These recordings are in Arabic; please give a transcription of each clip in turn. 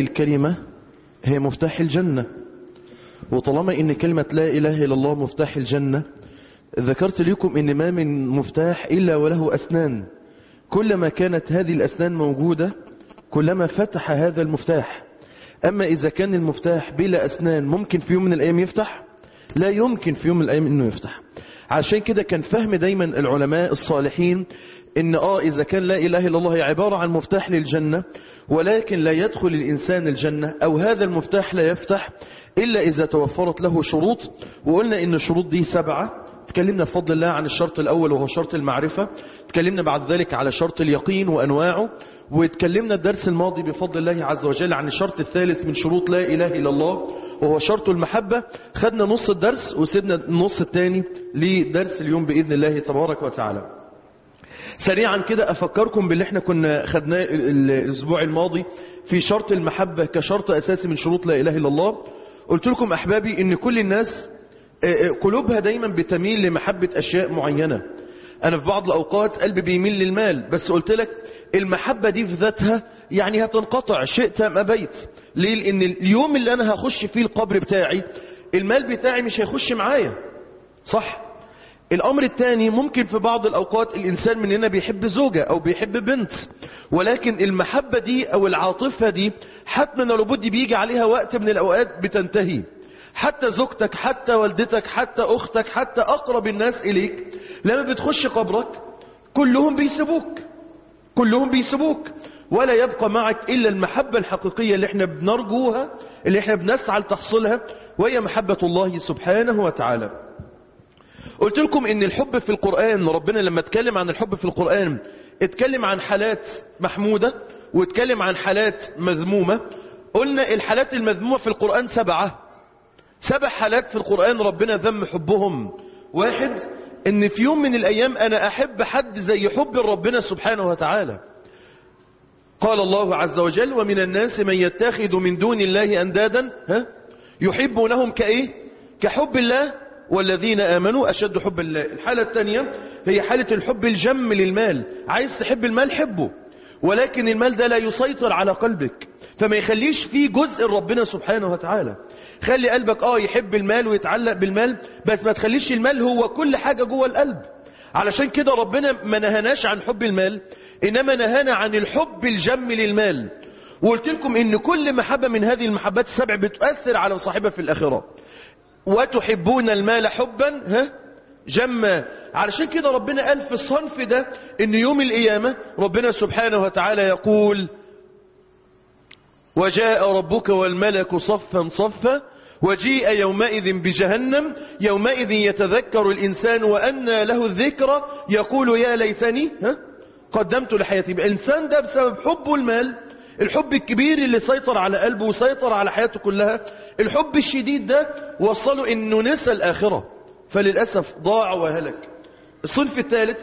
الكلمة هي مفتاح الجنة، وطالما ان كلمة لا اله الا الله مفتاح الجنة، ذكرت لكم ان ما من مفتاح الا وله اسنان، كلما كانت هذه الاسنان موجودة كلما فتح هذا المفتاح. اما اذا كان المفتاح بلا اسنان ممكن في يوم من الايام يفتح؟ لا يمكن في يوم من الايام انه يفتح. عشان كده كان فهم دايما العلماء الصالحين ان اذا كان لا اله الا الله هي عبارة عن مفتاح للجنة، ولكن لا يدخل الانسان الجنة او هذا المفتاح لا يفتح الا اذا توفرت له شروط. وقلنا ان الشروط دي 7. تكلمنا بفضل الله عن الشرط الاول وهو شرط المعرفة، تكلمنا بعد ذلك على شرط اليقين وانواعه، وتكلمنا الدرس الماضي بفضل الله عز وجل عن الشرط الثالث من شروط لا اله الا الله وهو شرط المحبة. خدنا نص الدرس وسيبنا النص الثاني لدرس اليوم بإذن الله تبارك وتعالى. سريعا كده أفكركم باللي احنا كنا خدناه الأسبوع الماضي في شرط المحبة كشرط أساسي من شروط لا إله إلا الله. قلت لكم أحبابي إن كل الناس قلوبها دايما بتميل لمحبة أشياء معينة. أنا في بعض الأوقات قلبي بيميل للمال، بس قلت لك المحبة دي في ذاتها يعني هتنقطع شئت أم أبيت. ليه؟ لأن اليوم اللي أنا هخش فيه القبر بتاعي المال بتاعي مش هيخش معايا، صح؟ الأمر الثاني ممكن في بعض الأوقات الإنسان مننا بيحب زوجة أو بيحب بنت، ولكن المحبة دي أو العاطفة دي حتما لابد بيجي عليها وقت من الأوقات بتنتهي. حتى زوجتك، حتى والدتك، حتى أختك، حتى أقرب الناس إليك لما بتخش قبرك كلهم بيسبوك ولا يبقى معك إلا المحبة الحقيقية اللي احنا بنرجوها، اللي احنا بنسعى لتحصيلها، وهي محبة الله سبحانه وتعالى. قلت لكم ان الحب في القرآن، ربنا لما اتكلم عن الحب في القرآن اتكلم عن حالات محمودة واتكلم عن حالات مذمومة. قلنا الحالات المذمومة في القرآن 7 حالات في القرآن ربنا ذم حبهم. 1 ان في يوم من الايام انا احب حد زي حب ربنا سبحانه وتعالى. قال الله عز وجل: ومن الناس من يتخذ من دون الله اندادا يحبونهم كحب الله والذين آمنوا أشد حب الله. الحالة الثانية هي حالة الحب الجم للمال. عايز تحب المال حبه، ولكن المال ده لا يسيطر على قلبك، فما يخليش فيه جزء ربنا سبحانه وتعالى. خلي قلبك يحب المال ويتعلق بالمال، بس ما تخليش المال هو كل حاجة جوه القلب. علشان كده ربنا ما نهناش عن حب المال، إنما نهانا عن الحب الجم للمال. وقلت لكم إن كل محبة من هذه المحبات 7 بتؤثر على صاحبها في الآخرة. وتحبون المال حبا جما. علشان كده ربنا قال في الصنف ده ان يوم القيامة ربنا سبحانه وتعالى يقول: وجاء ربك والملك صفا صفا وجيء يومئذ بجهنم يومئذ يتذكر الإنسان وأنى له الذكرى يقول يا ليتني قدمت لحياتي. الإنسان ده بسبب حبه المال، الحب الكبير اللي سيطر على قلبه وسيطر على حياته كلها، الحب الشديد ده وصله انه نسى الآخرة، فللأسف ضاع وهلك. الصنف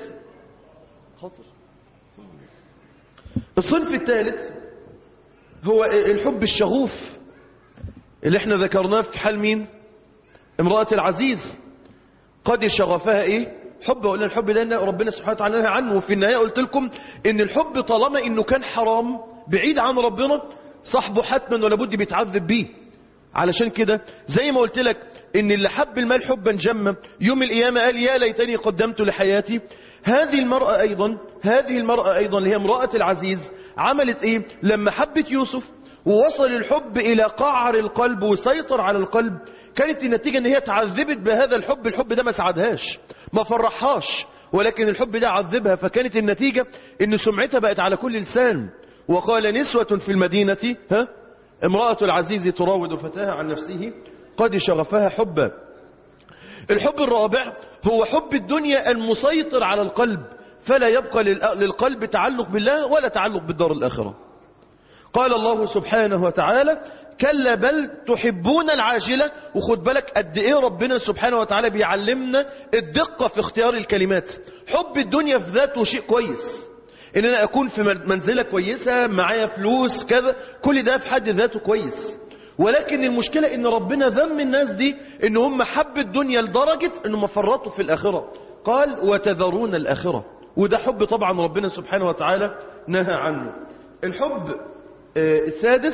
الثالث هو الحب الشغوف اللي احنا ذكرناه في حال مين؟ امرأة العزيز. قد شغفها حب، وقلنا الحب ده ربنا سبحانه وتعالى نهى عنه. وفي النهاية قلت لكم ان الحب طالما انه كان حرام بعيد عن ربنا صاحبه حتما ولا بد بيتعذب بيه. علشان كده زي ما قلت لك ان اللي حب المال حبا جما يوم القيامة قال يا ليتني قدمت لحياتي. هذه المرأة ايضا اللي هي امرأة العزيز عملت لما حبت يوسف ووصل الحب الى قعر القلب وسيطر على القلب، كانت النتيجة ان هي تعذبت بهذا الحب ده ما سعدهاش ما فرحهاش، ولكن الحب ده عذبها، فكانت النتيجة ان سمعتها بقت على كل لسان. وقال نسوة في المدينة امرأة العزيز تراود فتاها عن نفسه قد شغفها حبا. الحب الرابع هو حب الدنيا المسيطر على القلب، فلا يبقى للقلب تعلق بالله ولا تعلق بالدار الآخرة. قال الله سبحانه وتعالى: كلا بل تحبون العاجلة. وخد بالك قد ايه ربنا سبحانه وتعالى بيعلمنا الدقة في اختيار الكلمات. حب الدنيا في ذاته شيء كويس، ان انا اكون في منزلة كويسة معايا فلوس كذا، كل ده في حد ذاته كويس، ولكن المشكلة ان ربنا ذم الناس دي ان هم حب الدنيا لدرجة انهم فرطوا في الآخرة. قال: وتذرون الآخرة. وده حب طبعا ربنا سبحانه وتعالى نهى عنه. الحب السادس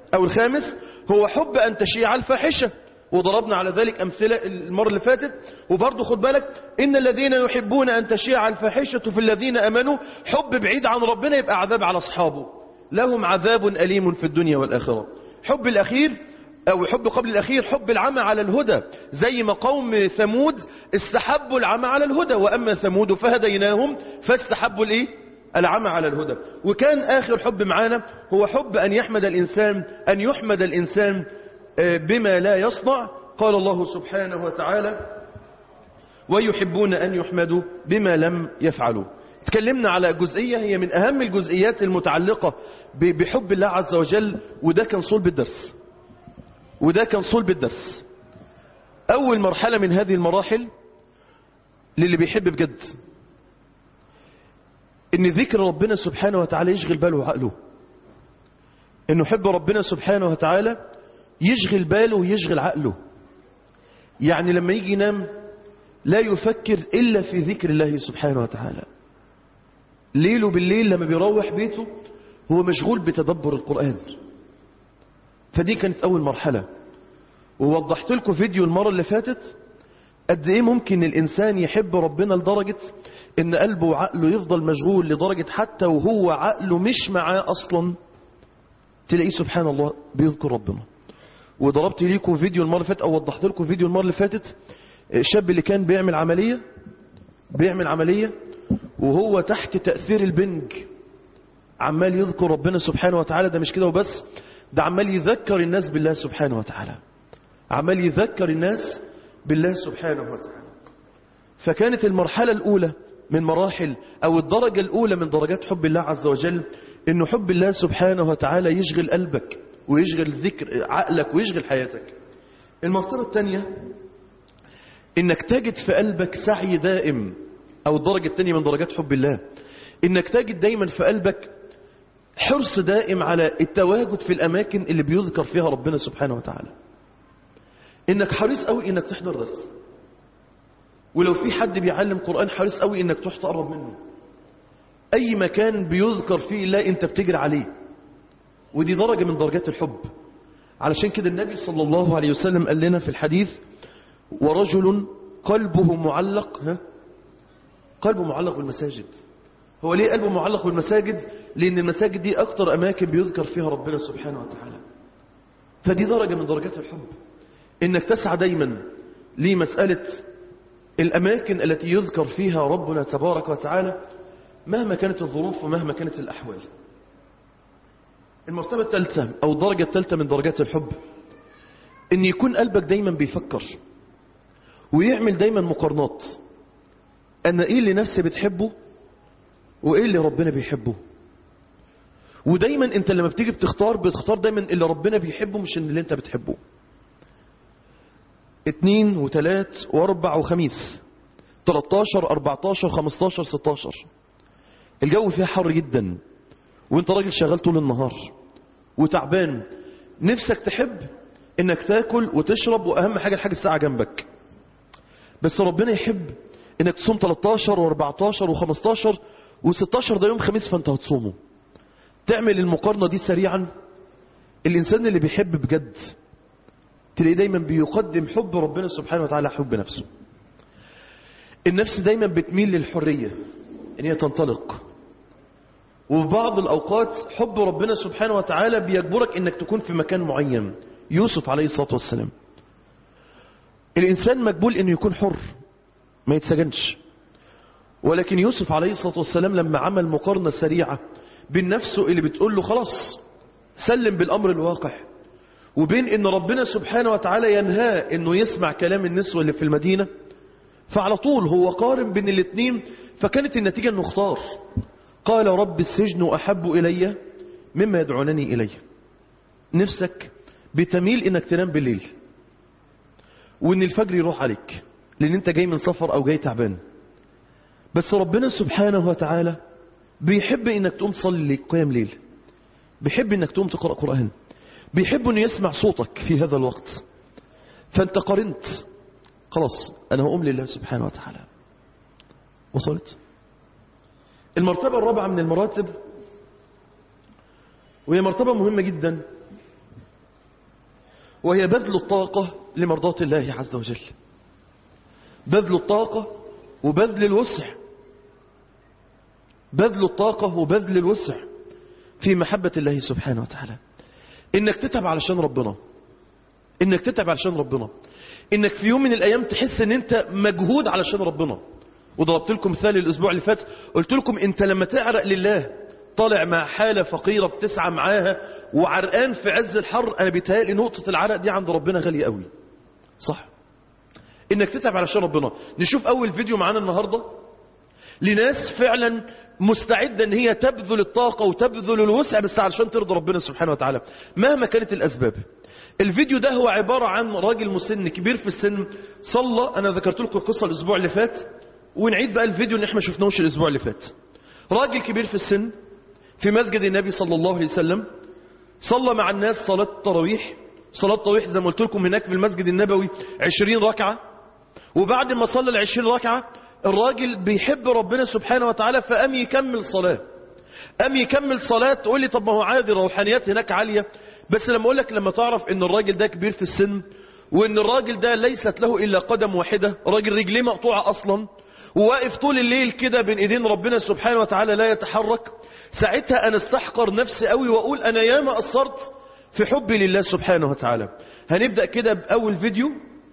أو الخامس هو حب أن تشيع الفاحشة، وضربنا على ذلك أمثلة المرة اللي فاتت. وبرضه خد بالك إن الذين يحبون أن تشيع الفاحشة في الذين أمنوا، حب بعيد عن ربنا يبقى عذاب على أصحابه، لهم عذاب أليم في الدنيا والآخرة. حب الأخير أو حب قبل الأخير حب العمى على الهدى، زي ما قوم ثمود استحبوا العمى على الهدى، وأما ثمود فهديناهم فاستحبوا العمى على الهدى. وكان آخر حب معانا هو حب أن يحمد الإنسان بما لا يصنع. قال الله سبحانه وتعالى ويحبون أن يحمدوا بما لم يفعلوا. تكلمنا على جزئية هي من أهم الجزئيات المتعلقة بحب الله عز وجل، وده كان صلب الدرس. أول مرحلة من هذه المراحل للي بيحب بجد إن ذكر ربنا سبحانه وتعالى يشغل باله وعقله، إنه حب ربنا سبحانه وتعالى يشغل باله ويشغل عقله. يعني لما يجي ينام لا يفكر إلا في ذكر الله سبحانه وتعالى، ليله بالليل لما بيروح بيته هو مشغول بتدبر القرآن. فدي كانت أول مرحلة، ووضحت لكم فيديو المرة اللي فاتت قد إيه ممكن الإنسان يحب ربنا لدرجة إن قلبه وعقله يفضل مشغول، لدرجة حتى وهو عقله مش معاه أصلا تلاقيه سبحان الله بيذكر ربنا. وضربت لكم فيديو المرة اللي فاتت أو وضحت لكم فيديو المرة اللي فاتت، الشاب اللي كان بيعمل عملية وهو تحت تأثير البنج عمال يذكر ربنا سبحانه وتعالى. ده مش كده وبس، ده عمال يذكر الناس بالله سبحانه وتعالى، عمال يذكر الناس بالله سبحانه وتعالى. فكانت المرحلة الأولى من مراحل أو الدرجة الأولى من درجات حب الله عز وجل إنه حب الله سبحانه وتعالى يشغل قلبك ويشغل ذكر عقلك ويشغل حياتك. المرتبة الثانية إنك تجد في قلبك سعي دائم، أو الدرجة الثانية من درجات حب الله إنك تجد دايما في قلبك حرص دائم على التواجد في الأماكن اللي بيذكر فيها ربنا سبحانه وتعالى. إنك حريص قوي إنك تحضر درس، ولو في حد بيعلم قرآن حريص قوي إنك تروح تقرب منه. أي مكان بيذكر فيه الله أنت بتجري عليه، ودي درجة من درجات الحب. علشان كده النبي صلى الله عليه وسلم قال لنا في الحديث ورجل قلبه معلق بالمساجد. هو ليه قلبه معلق بالمساجد؟ لأن المساجد دي أكتر أماكن بيذكر فيها ربنا سبحانه وتعالى. فدي درجة من درجات الحب، إنك تسعى دايما لمسألة الأماكن التي يذكر فيها ربنا تبارك وتعالى مهما كانت الظروف ومهما كانت الأحوال. المرتبة الثالثة أو الدرجة الثالثة من درجات الحب إن يكون قلبك دايما بيفكر ويعمل دايما مقارنات، أن إيه اللي نفسي بتحبه وإيه اللي ربنا بيحبه. ودايما أنت لما بتيجي بتختار دايما اللي ربنا بيحبه مش اللي أنت بتحبه. 2 و3 و4 وخميس 13 14 15 16 الجو فيها حر جدا، وانت راجل شغال طول النهار وتعبان، نفسك تحب انك تاكل وتشرب، واهم حاجة الحاجة الساعة جنبك. بس ربنا يحب انك تصوم 13 و14 و15 و16 ده يوم خميس فانت هتصومه. تعمل المقارنة دي سريعا. الانسان اللي بيحب بجد تلاقيه دايما بيقدم حب ربنا سبحانه وتعالى حب نفسه. النفس دايما بتميل للحرية ان هي تنطلق، وفي بعض الأوقات حب ربنا سبحانه وتعالى بيجبرك انك تكون في مكان معين. يوسف عليه الصلاة والسلام الإنسان مجبول انه يكون حر ما يتسجنش، ولكن يوسف عليه الصلاة والسلام لما عمل مقارنة سريعة بين نفسه اللي بتقول له خلاص سلم بالأمر الواقع، وبين ان ربنا سبحانه وتعالى ينهاه انه يسمع كلام النسوة اللي في المدينة، فعلى طول هو قارن بين الاثنين. فكانت النتيجة انه اختار، قال رب السجن أحب إلي مما يدعونني إليه. نفسك بتميل انك تنام بالليل وان الفجر يروح عليك لان انت جاي من سفر او جاي تعبان، بس ربنا سبحانه وتعالى بيحب انك تقوم تصلي قيام ليل، بيحب انك تقوم تقرأ قرآن، بيحب انه يسمع صوتك في هذا الوقت. فانت قارنت، خلاص انا هقوم لله سبحانه وتعالى. وصلت. المرتبة الرابعة من المراتب، وهي مرتبة مهمة جدا، وهي بذل الطاقة لمرضاة الله عز وجل. بذل الطاقة وبذل الوسع، بذل الطاقة وبذل الوسع في محبة الله سبحانه وتعالى. إنك تتعب علشان ربنا، إنك تتعب علشان ربنا، إنك في يوم من الأيام تحس إن أنت مجهود علشان ربنا. وضربت لكم مثال الأسبوع اللي فات، قلت لكم أنت لما تعرق لله، طالع مع حالة فقيرة بتسعى معاها وعرقان في عز الحر، أنا بيتهيألي نقطة العرق دي عند ربنا غالية قوي، صح؟ إنك تتعب علشان ربنا. نشوف أول فيديو معانا النهاردة لناس فعلا مستعدة ان هي تبذل الطاقة وتبذل الوسع بس علشان ترضى ربنا سبحانه وتعالى مهما كانت الأسباب. الفيديو ده هو عبارة عن راجل مسن كبير في السن صلى. أنا ذكرت لكم القصة الأسبوع اللي فات، ونعيد بقى الفيديو ان احنا شفناهوش الأسبوع اللي فات. راجل كبير في السن في مسجد النبي صلى الله عليه وسلم، صلى مع الناس صلاة التراويح. صلاة التراويح زي ما قلت لكم هناك في المسجد النبوي 20 ركعة. وبعد ما صلى 20 ركعة الراجل بيحب ربنا سبحانه وتعالى فقام يكمل صلاة. قام يكمل صلاة. تقول لي طب ما هو عادي، روحانيات هناك عالية. بس لما اقول لك، لما تعرف ان الراجل ده كبير في السن، وان الراجل ده ليست له الا قدم واحدة، راجل رجليه مقطوعة اصلا، وواقف طول الليل كده بين ايدين ربنا سبحانه وتعالى لا يتحرك، ساعتها انا استحقر نفسي قوي واقول انا ياما قصرت في حبي لله سبحانه وتعالى. هنبدأ كده بأول فيديو.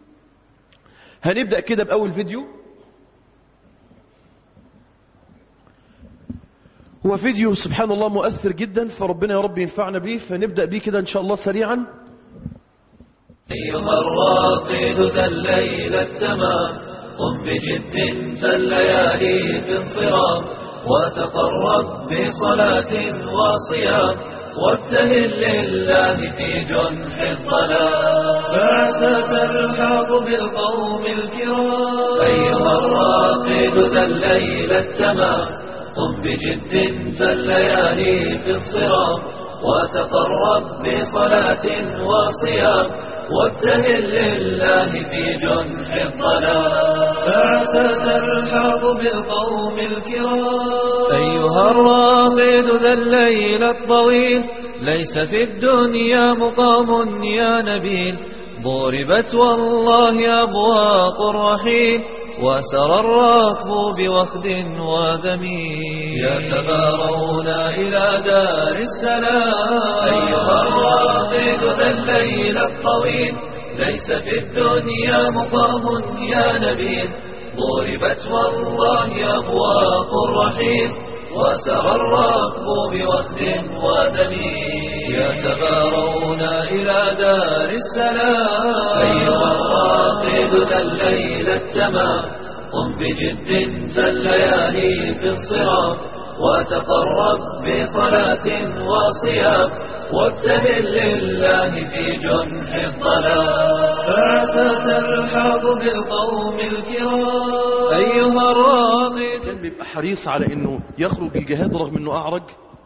هو فيديو سبحان الله مؤثر جدا، فربنا يا رب ينفعنا به. فنبدأ به كده إن شاء الله سريعا. أيها الراقد ذا الليل التمام، قم بجد فالليالي في انصرام، وتقرب بصلاة وصيام، وابتهل لله في جنح الظلام، فعسى تلحق بالقوم الكرام. أيها الراقد ذا الليل التمام، قم بجد فالليالي في انصرام، وتقرب بصلاة وصيام، وابتهل لله في جنح الظلام، فعسى تلحق بالقوم الكرام. أيها الراقد ذا الليل الطويل، ليس في الدنيا مقام يا نبيل، ضربت والله أبواق الرحيل، وسرى الراكب بوخد وذميل، يتبارون إلى دار السلام. أيها الراقد ذا الليل الطويل، ليس في الدنيا مقام يا نبيل، ضربت والله أبواق الرحيل، وسرى الراكب بوخد وذميل، يتبارون إلى دار السلام. أيها الراقد ذا الليل التمام، قم بجد فالليالي في انصرام، وتقرب بصلاة وصيام، وابتهل لله في جنح الظلام، فعسى تلحق بالقوم الكرام. أيها الراقد كان بيبقى حريص على انه يخرج الجهاد رغم انه اعرج.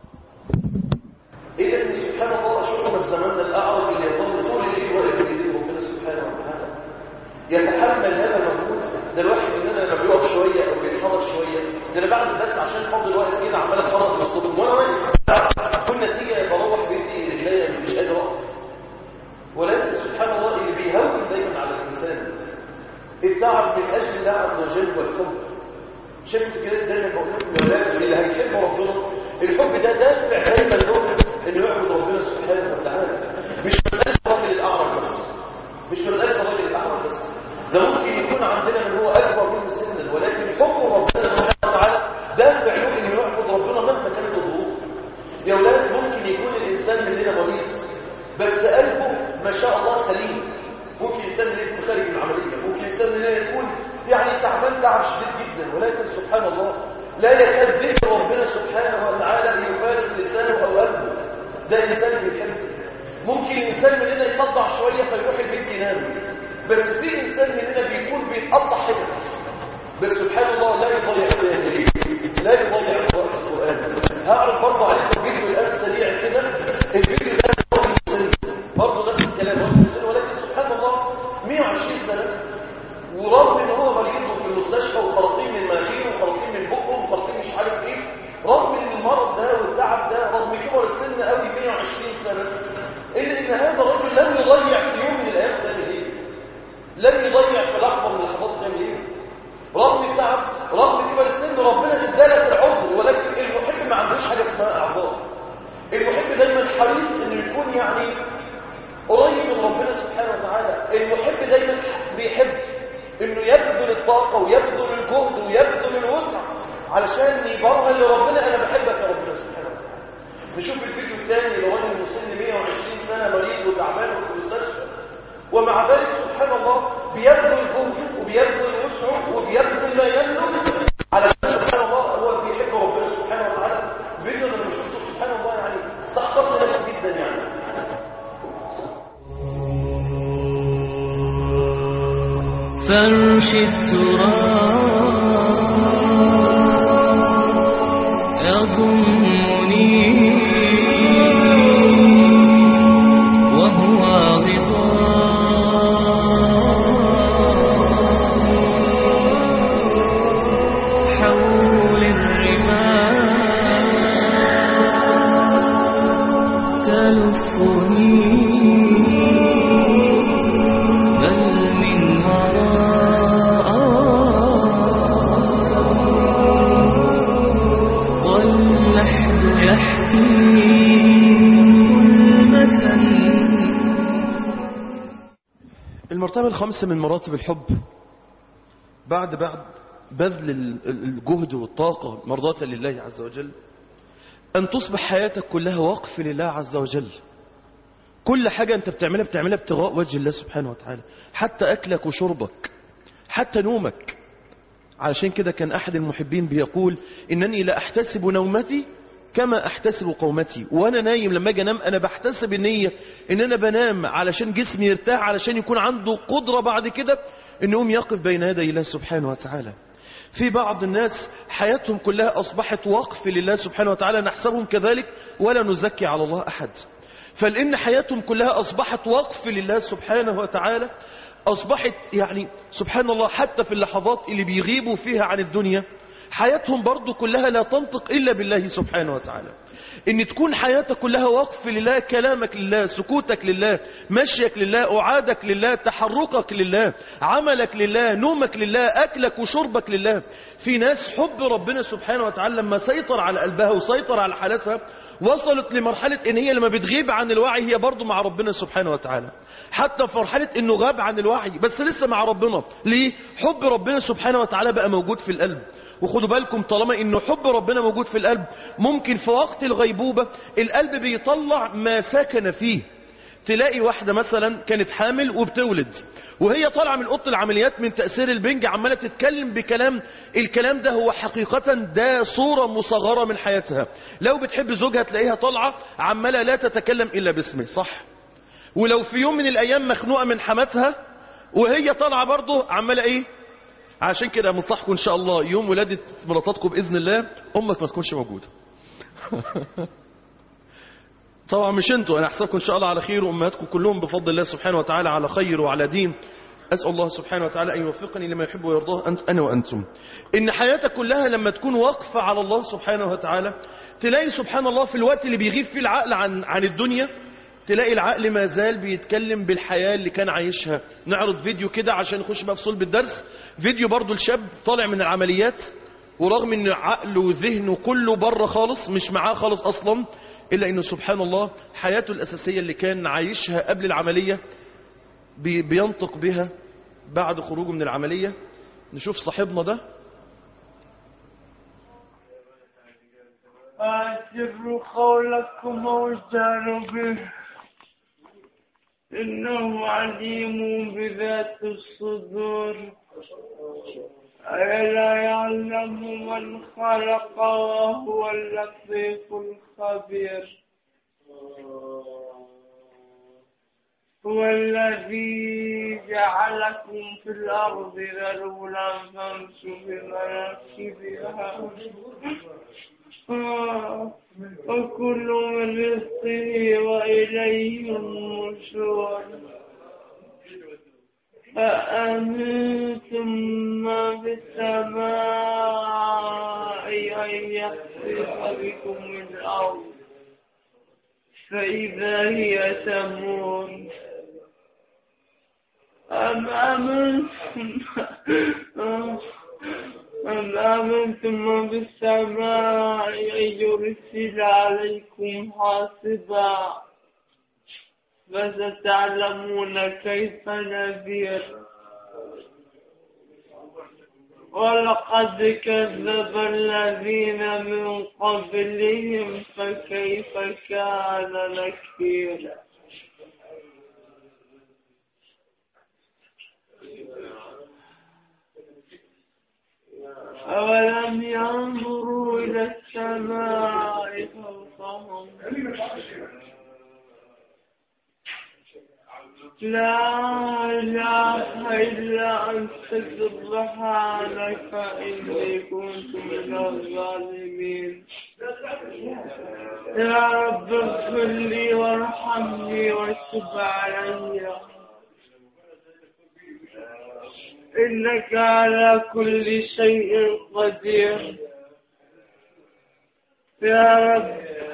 الا ان سبحان الله شفنا في زماننا الاعرج اللي يظل طول الليل واقف بيدين ربنا سبحانه وتعالى يتحمل هذا المجهود. ده الواحد مننا لما بيقف شويه او بيتحرك شويه، ده انا بعد الدرس عشان فاضل واقف كده عمال اتحرك بالصدق وانا واقف، كل نتيجه بروح بيتي رجليا مش قادر اقف. ولكن سبحان الله اللي بيهون دايما على الانسان التعب من اجل الله عز وجل والحب. شفت كده دايما بقول لكم يا ولاد، اللي هيحب ربنا الحب ده دافع دايما له انه يعبد ربنا سبحانه وتعالى. مش مساله الراجل الاعرج بس، مش مساله الراجل الاعرج بس، ده ممكن يكون عندنا من هو اكبر منه سنا، ولكن حب ربنا سبحانه وتعالى دافع له انه يعبد ربنا مهما كانت الظروف. يا ولاد ممكن يكون الانسان مننا مريض بس قلبه ما شاء الله سليم، ممكن الانسان مننا يكون خارج من العمليه، ممكن الانسان مننا يكون يعني تعبان تعب شديد جدا، ولكن سبحان الله لا يكاد ذكر ربنا سبحانه وتعالى يفارق لسانه او قلبه. ده انسان بيحب. ممكن الانسان مننا يصدع شويه فيروح البيت ينام، بس في انسان مننا بيكون بيتقطع حتت، بس سبحان الله لا يضيع لا يضيع وقت القران. هعرض برضه عليكم فيديو الان سريع كده. الفيديو ده برضه نفس الكلام، ولكن سبحان الله 120 سنه، ورغم ان هو مريض في المستشفى وخراطيم من مناخيره وخراطيم من بقه وخراطيم مش عارف ايه، رغم ان المرض ده والتعب ده، رغم كبر السن قوي 120 سنه، الا ان هذا الرجل لم يضيع في يوم يعني قريب من ربنا سبحانه وتعالى. المحب دايما بيحب انه يبذل الطاقة ويبذل الجهد ويبذل الوسع علشان يبرهن لربنا انا بحبك يا ربنا سبحانه وتعالى. نشوف الفيديو الثاني لراجل مسن 120 سنة مريض وتعبان في المستشفى، ومع ذلك سبحان الله بيبذل جهده وبيبذل وسعه وبيبذل ما يملك علشان سبحان الله هو بيحب ربنا سبحانه وتعالى. فيديو انا لما شفته سبحان الله يعني استحقرت نفسي جدا يعني. فرش التراب يضمني وهو غطاء حول الرمال تلفني المرتبة الخامسة من مراتب الحب بعد بذل الجهد والطاقة مرضاة لله عز وجل أن تصبح حياتك كلها وقف لله عز وجل. كل حاجة أنت بتعملها ابتغاء وجه الله سبحانه وتعالى، حتى أكلك وشربك، حتى نومك. علشان كده كان أحد المحبين بيقول إنني لا أحتسب نومتي كما أحتسب قومتي. وأنا نايم لما أجي أنام أنا بحتسب النية إن أنا بنام علشان جسمي يرتاح، علشان يكون عنده قدرة بعد كده إنه يقوم يقف بين يدي الله سبحانه وتعالى. في بعض الناس حياتهم كلها أصبحت وقف لله سبحانه وتعالى، نحسبهم كذلك ولا نزكي على الله أحد. فلأن حياتهم كلها أصبحت وقف لله سبحانه وتعالى، أصبحت يعني سبحان الله حتى في اللحظات اللي بيغيبوا فيها عن الدنيا حياتهم برضو كلها لا تنطق إلا بالله سبحانه وتعالى. إن تكون حياتك كلها وقف لله، كلامك لله، سكوتك لله، مشيك لله، أعادك لله، تحركك لله، عملك لله، نومك لله، أكلك وشربك لله. في ناس حب ربنا سبحانه وتعالى لما سيطر على قلبها وسيطر على حالتها وصلت لمرحلة إن هي لما بتغيب عن الوعي هي برضو مع ربنا سبحانه وتعالى، حتى في مرحلة إنه غاب عن الوعي بس لسه مع ربنا. ليه؟ حب ربنا سبحانه وتعالى بقى موجود في القلب. وخدوا بالكم طالما إنه حب ربنا موجود في القلب ممكن في وقت الغيبوبة القلب بيطلع ما سكن فيه. تلاقي واحدة مثلا كانت حامل وبتولد وهي طالعة من أوضة العمليات من تأثير البنج عمالة تتكلم بكلام، الكلام ده هو حقيقة ده صورة مصغرة من حياتها. لو بتحب زوجها تلاقيها طالعة عمالة لا تتكلم إلا باسمه، صح؟ ولو في يوم من الأيام مخنوقة من حماتها وهي طالعة برضه عمالة إيه؟ عشان كده منصحكم إن شاء الله يوم ولادة مراتاتكم بإذن الله أمك ما تكونش موجودة. طبعا مش انتوا، انا احسبكم ان شاء الله على خير وامهاتكم كلهم بفضل الله سبحانه وتعالى على خير وعلى دين. اسال الله سبحانه وتعالى ان يوفقني لما يحب ويرضاه انا وانتم. ان حياتك كلها لما تكون واقفه على الله سبحانه وتعالى تلاقي سبحان الله في الوقت اللي بيغيب فيه العقل عن الدنيا تلاقي العقل ما زال بيتكلم بالحياه اللي كان عايشها. نعرض فيديو كده عشان نخش بقى في صلب الدرس. فيديو برضو الشاب طالع من العمليات ورغم ان عقله وذهنه كله بره خالص مش معاه خالص اصلا، إلا أنه سبحان الله حياته الأساسية اللي كان عايشها قبل العملية بينطق بها بعد خروجه من العملية. نشوف صاحبنا ده. أسر قولكم واجهروا به إنه عليم بذات الصدور. ألا يعلم من خلق وهو اللطيف الخبير. هو الذي جعلكم في الأرض ذلولا فامشوا بمناكبها وكلوا من رزقه وإليه النشور. أأمنتم ما في السماء أن يخسف بكم الأرض فإذا هي تمور. أم أمنتم ما في السماء أن يرسل عليكم حاصبا فستعلمون كيف نذير. ولقد كذب الذين من قبلهم فكيف كان نكير. أولم ينظروا إلى السماء فوقهم لا إله إلا أنت سبحانك إني كنت من الظالمين. يا رب اغفر لي وارحمني وتب علي إنك على كل شيء قدير. يا رب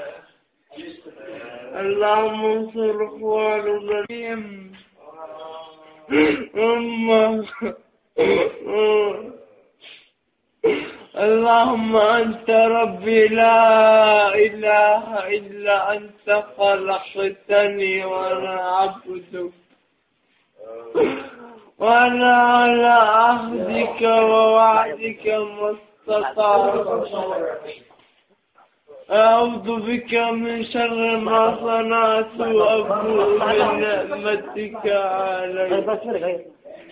اللهم انصر والديهم اللهم أنت ربي لا إله إلا أنت خلقتني وأنا عبدك وأنا على عهدك ووعدك ما استطعت. أعوذ بك من شر ما صنعت وأبوء بنعمتك علي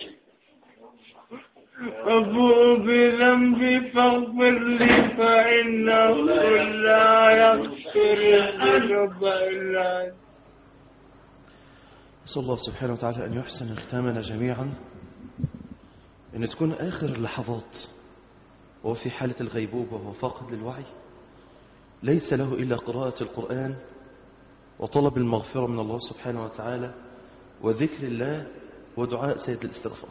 أبوء بذنبي فاغفر لي فإنه لا يغفر الذنوب إلا أنت. نسأل الله سبحانه وتعالى أن يحسن ختامنا جميعا، أن تكون آخر اللحظات وهو في حالة الغيبوبة وهو فاقد للوعي ليس له إلا قراءة القرآن وطلب المغفرة من الله سبحانه وتعالى وذكر الله ودعاء سيد الاستغفار.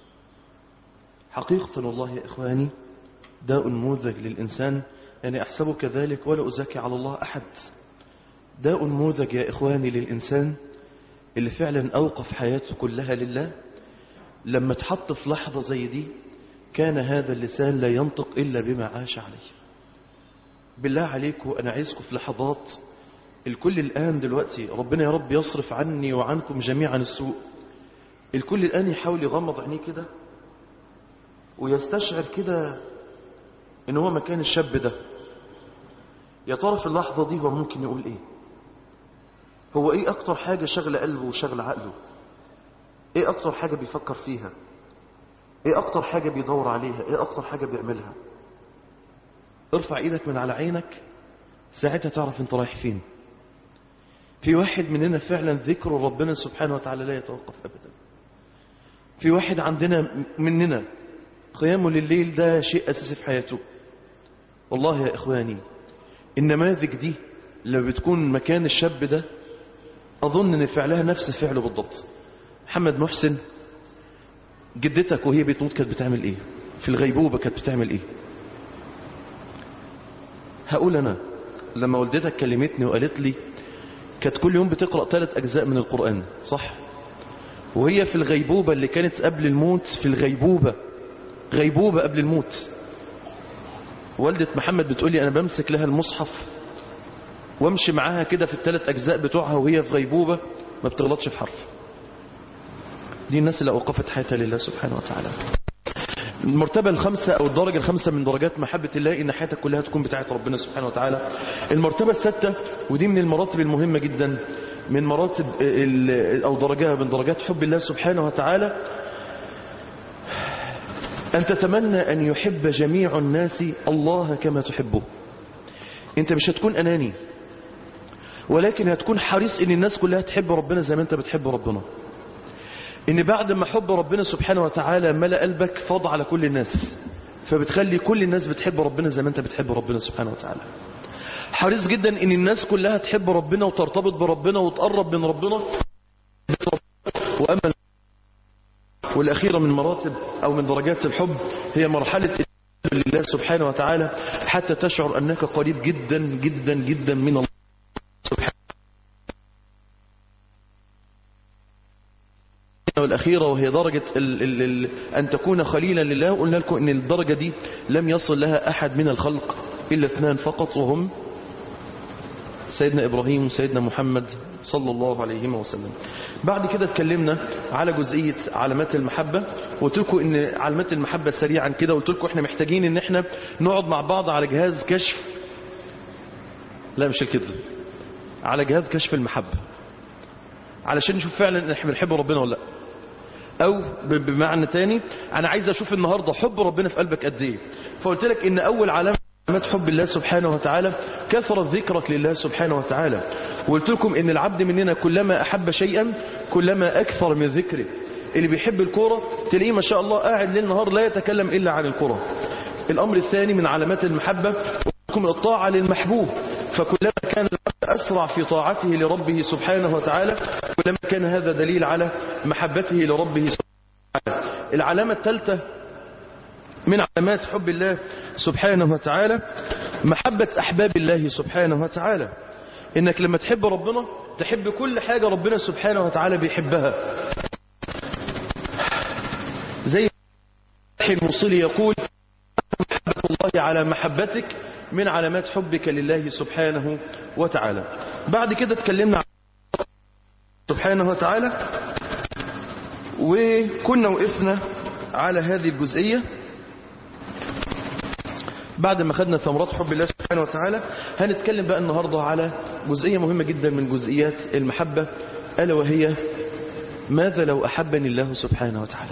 حقيقة والله يا إخواني داء موذج للإنسان، يعني أحسبه كذلك ولا أزكي على الله أحد. داء موذج يا إخواني للإنسان اللي فعلا أوقف حياته كلها لله، لما تحط في لحظة زي دي كان هذا اللسان لا ينطق إلا بما عاش عليه. بالله عليكم أنا عايزكم في لحظات الكل الآن دلوقتي ربنا يا رب يصرف عني وعنكم جميعا السوء، الكل الآن يحاول يغمض عينيه كده ويستشعر كده إن هو مكان الشاب ده. يا ترى في اللحظة دي هو ممكن يقول إيه؟ هو إيه أكتر حاجة شغل قلبه وشغل عقله؟ إيه أكتر حاجة بيفكر فيها؟ إيه أكتر حاجة بيدور عليها؟ إيه أكتر حاجة بيعملها؟ ارفع إيدك من على عينك ساعتها تعرف انت رايح فين. في واحد مننا فعلا ذكر ربنا سبحانه وتعالى لا يتوقف أبدا. في واحد عندنا مننا قيامه لليل ده شيء أساسي في حياته. والله يا إخواني النماذج دي لو بتكون مكان الشاب ده أظن أن فعلها نفس فعله بالضبط. محمد محسن جدتك وهي بتموت كانت بتعمل إيه؟ في الغيبوبة كانت بتعمل إيه؟ هقول أنا لما والدتك كلمتني وقالت لي كانت كل يوم بتقرأ 3 أجزاء من القرآن صح؟ وهي في الغيبوبة اللي كانت قبل الموت، في الغيبوبة غيبوبة قبل الموت، والدة محمد بتقولي أنا بمسك لها المصحف وامشي معاها كده في ال3 أجزاء بتوعها وهي في غيبوبة ما بتغلطش في حرف. دي الناس اللي أوقفت حياتها لله سبحانه وتعالى. المرتبة الخامسة أو الدرجة الخامسة من درجات محبة الله إن حياتك كلها تكون بتاعت ربنا سبحانه وتعالى. المرتبة السادسة ودي من المراتب المهمة جدا من مراتب أو درجة من درجات حب الله سبحانه وتعالى، أن تتمنى أن يحب جميع الناس الله كما تحبه. أنت مش هتكون أناني، ولكن هتكون حريص أن الناس كلها تحب ربنا زي ما أنت بتحب ربنا. ان بعد ما حب ربنا سبحانه وتعالى ملأ قلبك فاض على كل الناس، فبتخلي كل الناس بتحب ربنا زي ما انت بتحب ربنا سبحانه وتعالى. حريص جدا ان الناس كلها تحب ربنا وترتبط بربنا وتقرب من ربنا. وأما والأخيرة من مراتب أو من درجات الحب هي مرحلة لله سبحانه وتعالى حتى تشعر أنك قريب جدا جدا جدا من الله سبحانه. والأخيرة وهي درجة أن تكون خليلا لله. قلنا لكم أن الدرجة دي لم يصل لها أحد من الخلق إلا 2 فقط، وهم سيدنا إبراهيم وسيدنا محمد صلى الله عليه وسلم. بعد كده اتكلمنا على جزئية علامات المحبة، وقلت لكم ان علامات المحبة سريعا كده، وقلت لكم احنا محتاجين ان احنا نقعد مع بعض على جهاز كشف، لا مش كده، على جهاز كشف المحبة، علشان نشوف فعلا ان احنا بنحب ربنا ولا لا، او بمعنى تاني انا عايز اشوف النهاردة حب ربنا في قلبك قد ايه. فقلت لك ان اول علامة حب الله سبحانه وتعالى كثرت ذكرك لله سبحانه وتعالى، وقلت لكم ان العبد مننا كلما احب شيئا كلما اكثر من ذكره. اللي بيحب الكوره تلاقيه ما شاء الله قاعد ليل نهار لا يتكلم الا عن الكوره. الامر الثاني من علامات المحبه الطاعه للمحبوب، فكلما كان العبد اسرع في طاعته لربه سبحانه وتعالى كلما كان هذا دليل على محبته لربه سبحانه وتعالى. العلامه الثالثه من علامات حب الله سبحانه وتعالى محبة أحباب الله سبحانه وتعالى، إنك لما تحب ربنا تحب كل حاجة ربنا سبحانه وتعالى بيحبها. زي الموصل يقول محبة الله على محبتك من علامات حبك لله سبحانه وتعالى. بعد كده اتكلمنا عن سبحانه وتعالى، وكنا وقفنا على هذه الجزئية. بعد ما خدنا ثمرات حب الله سبحانه وتعالى هنتكلم بقى النهاردة على جزئية مهمة جدا من جزئيات المحبة، ألا وهي ماذا لو أحبني الله سبحانه وتعالى.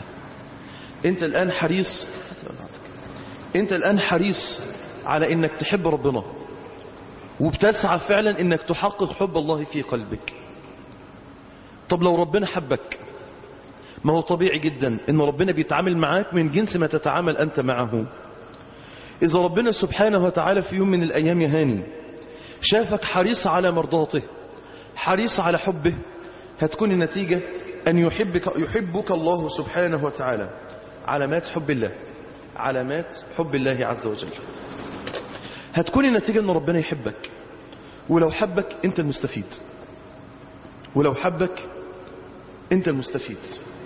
أنت الآن حريص على إنك تحب ربنا، وبتسعى فعلا إنك تحقق حب الله في قلبك. طب لو ربنا حبك، ما هو طبيعي جدا إن ربنا بيتعامل معاك من جنس ما تتعامل أنت معه. إذا ربنا سبحانه وتعالى في يوم من الأيام يا هاني شافك حريص على مرضاته، حريص على حبه، هتكون النتيجة أن يحبك الله سبحانه وتعالى. علامات حب الله، علامات حب الله عز وجل، هتكون النتيجة أن ربنا يحبك، ولو حبك أنت المستفيد، ولو حبك أنت المستفيد.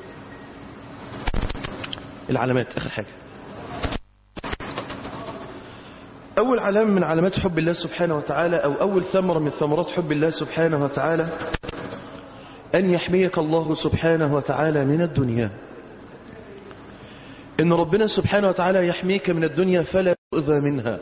العلامات آخر حاجة، أول علامة من علامات حب الله سبحانه وتعالى، أو أول ثمرة من ثمرات حب الله سبحانه وتعالى، أن يحميك الله سبحانه وتعالى من الدنيا. إن ربنا سبحانه وتعالى يحميك من الدنيا فلا تؤذى منها،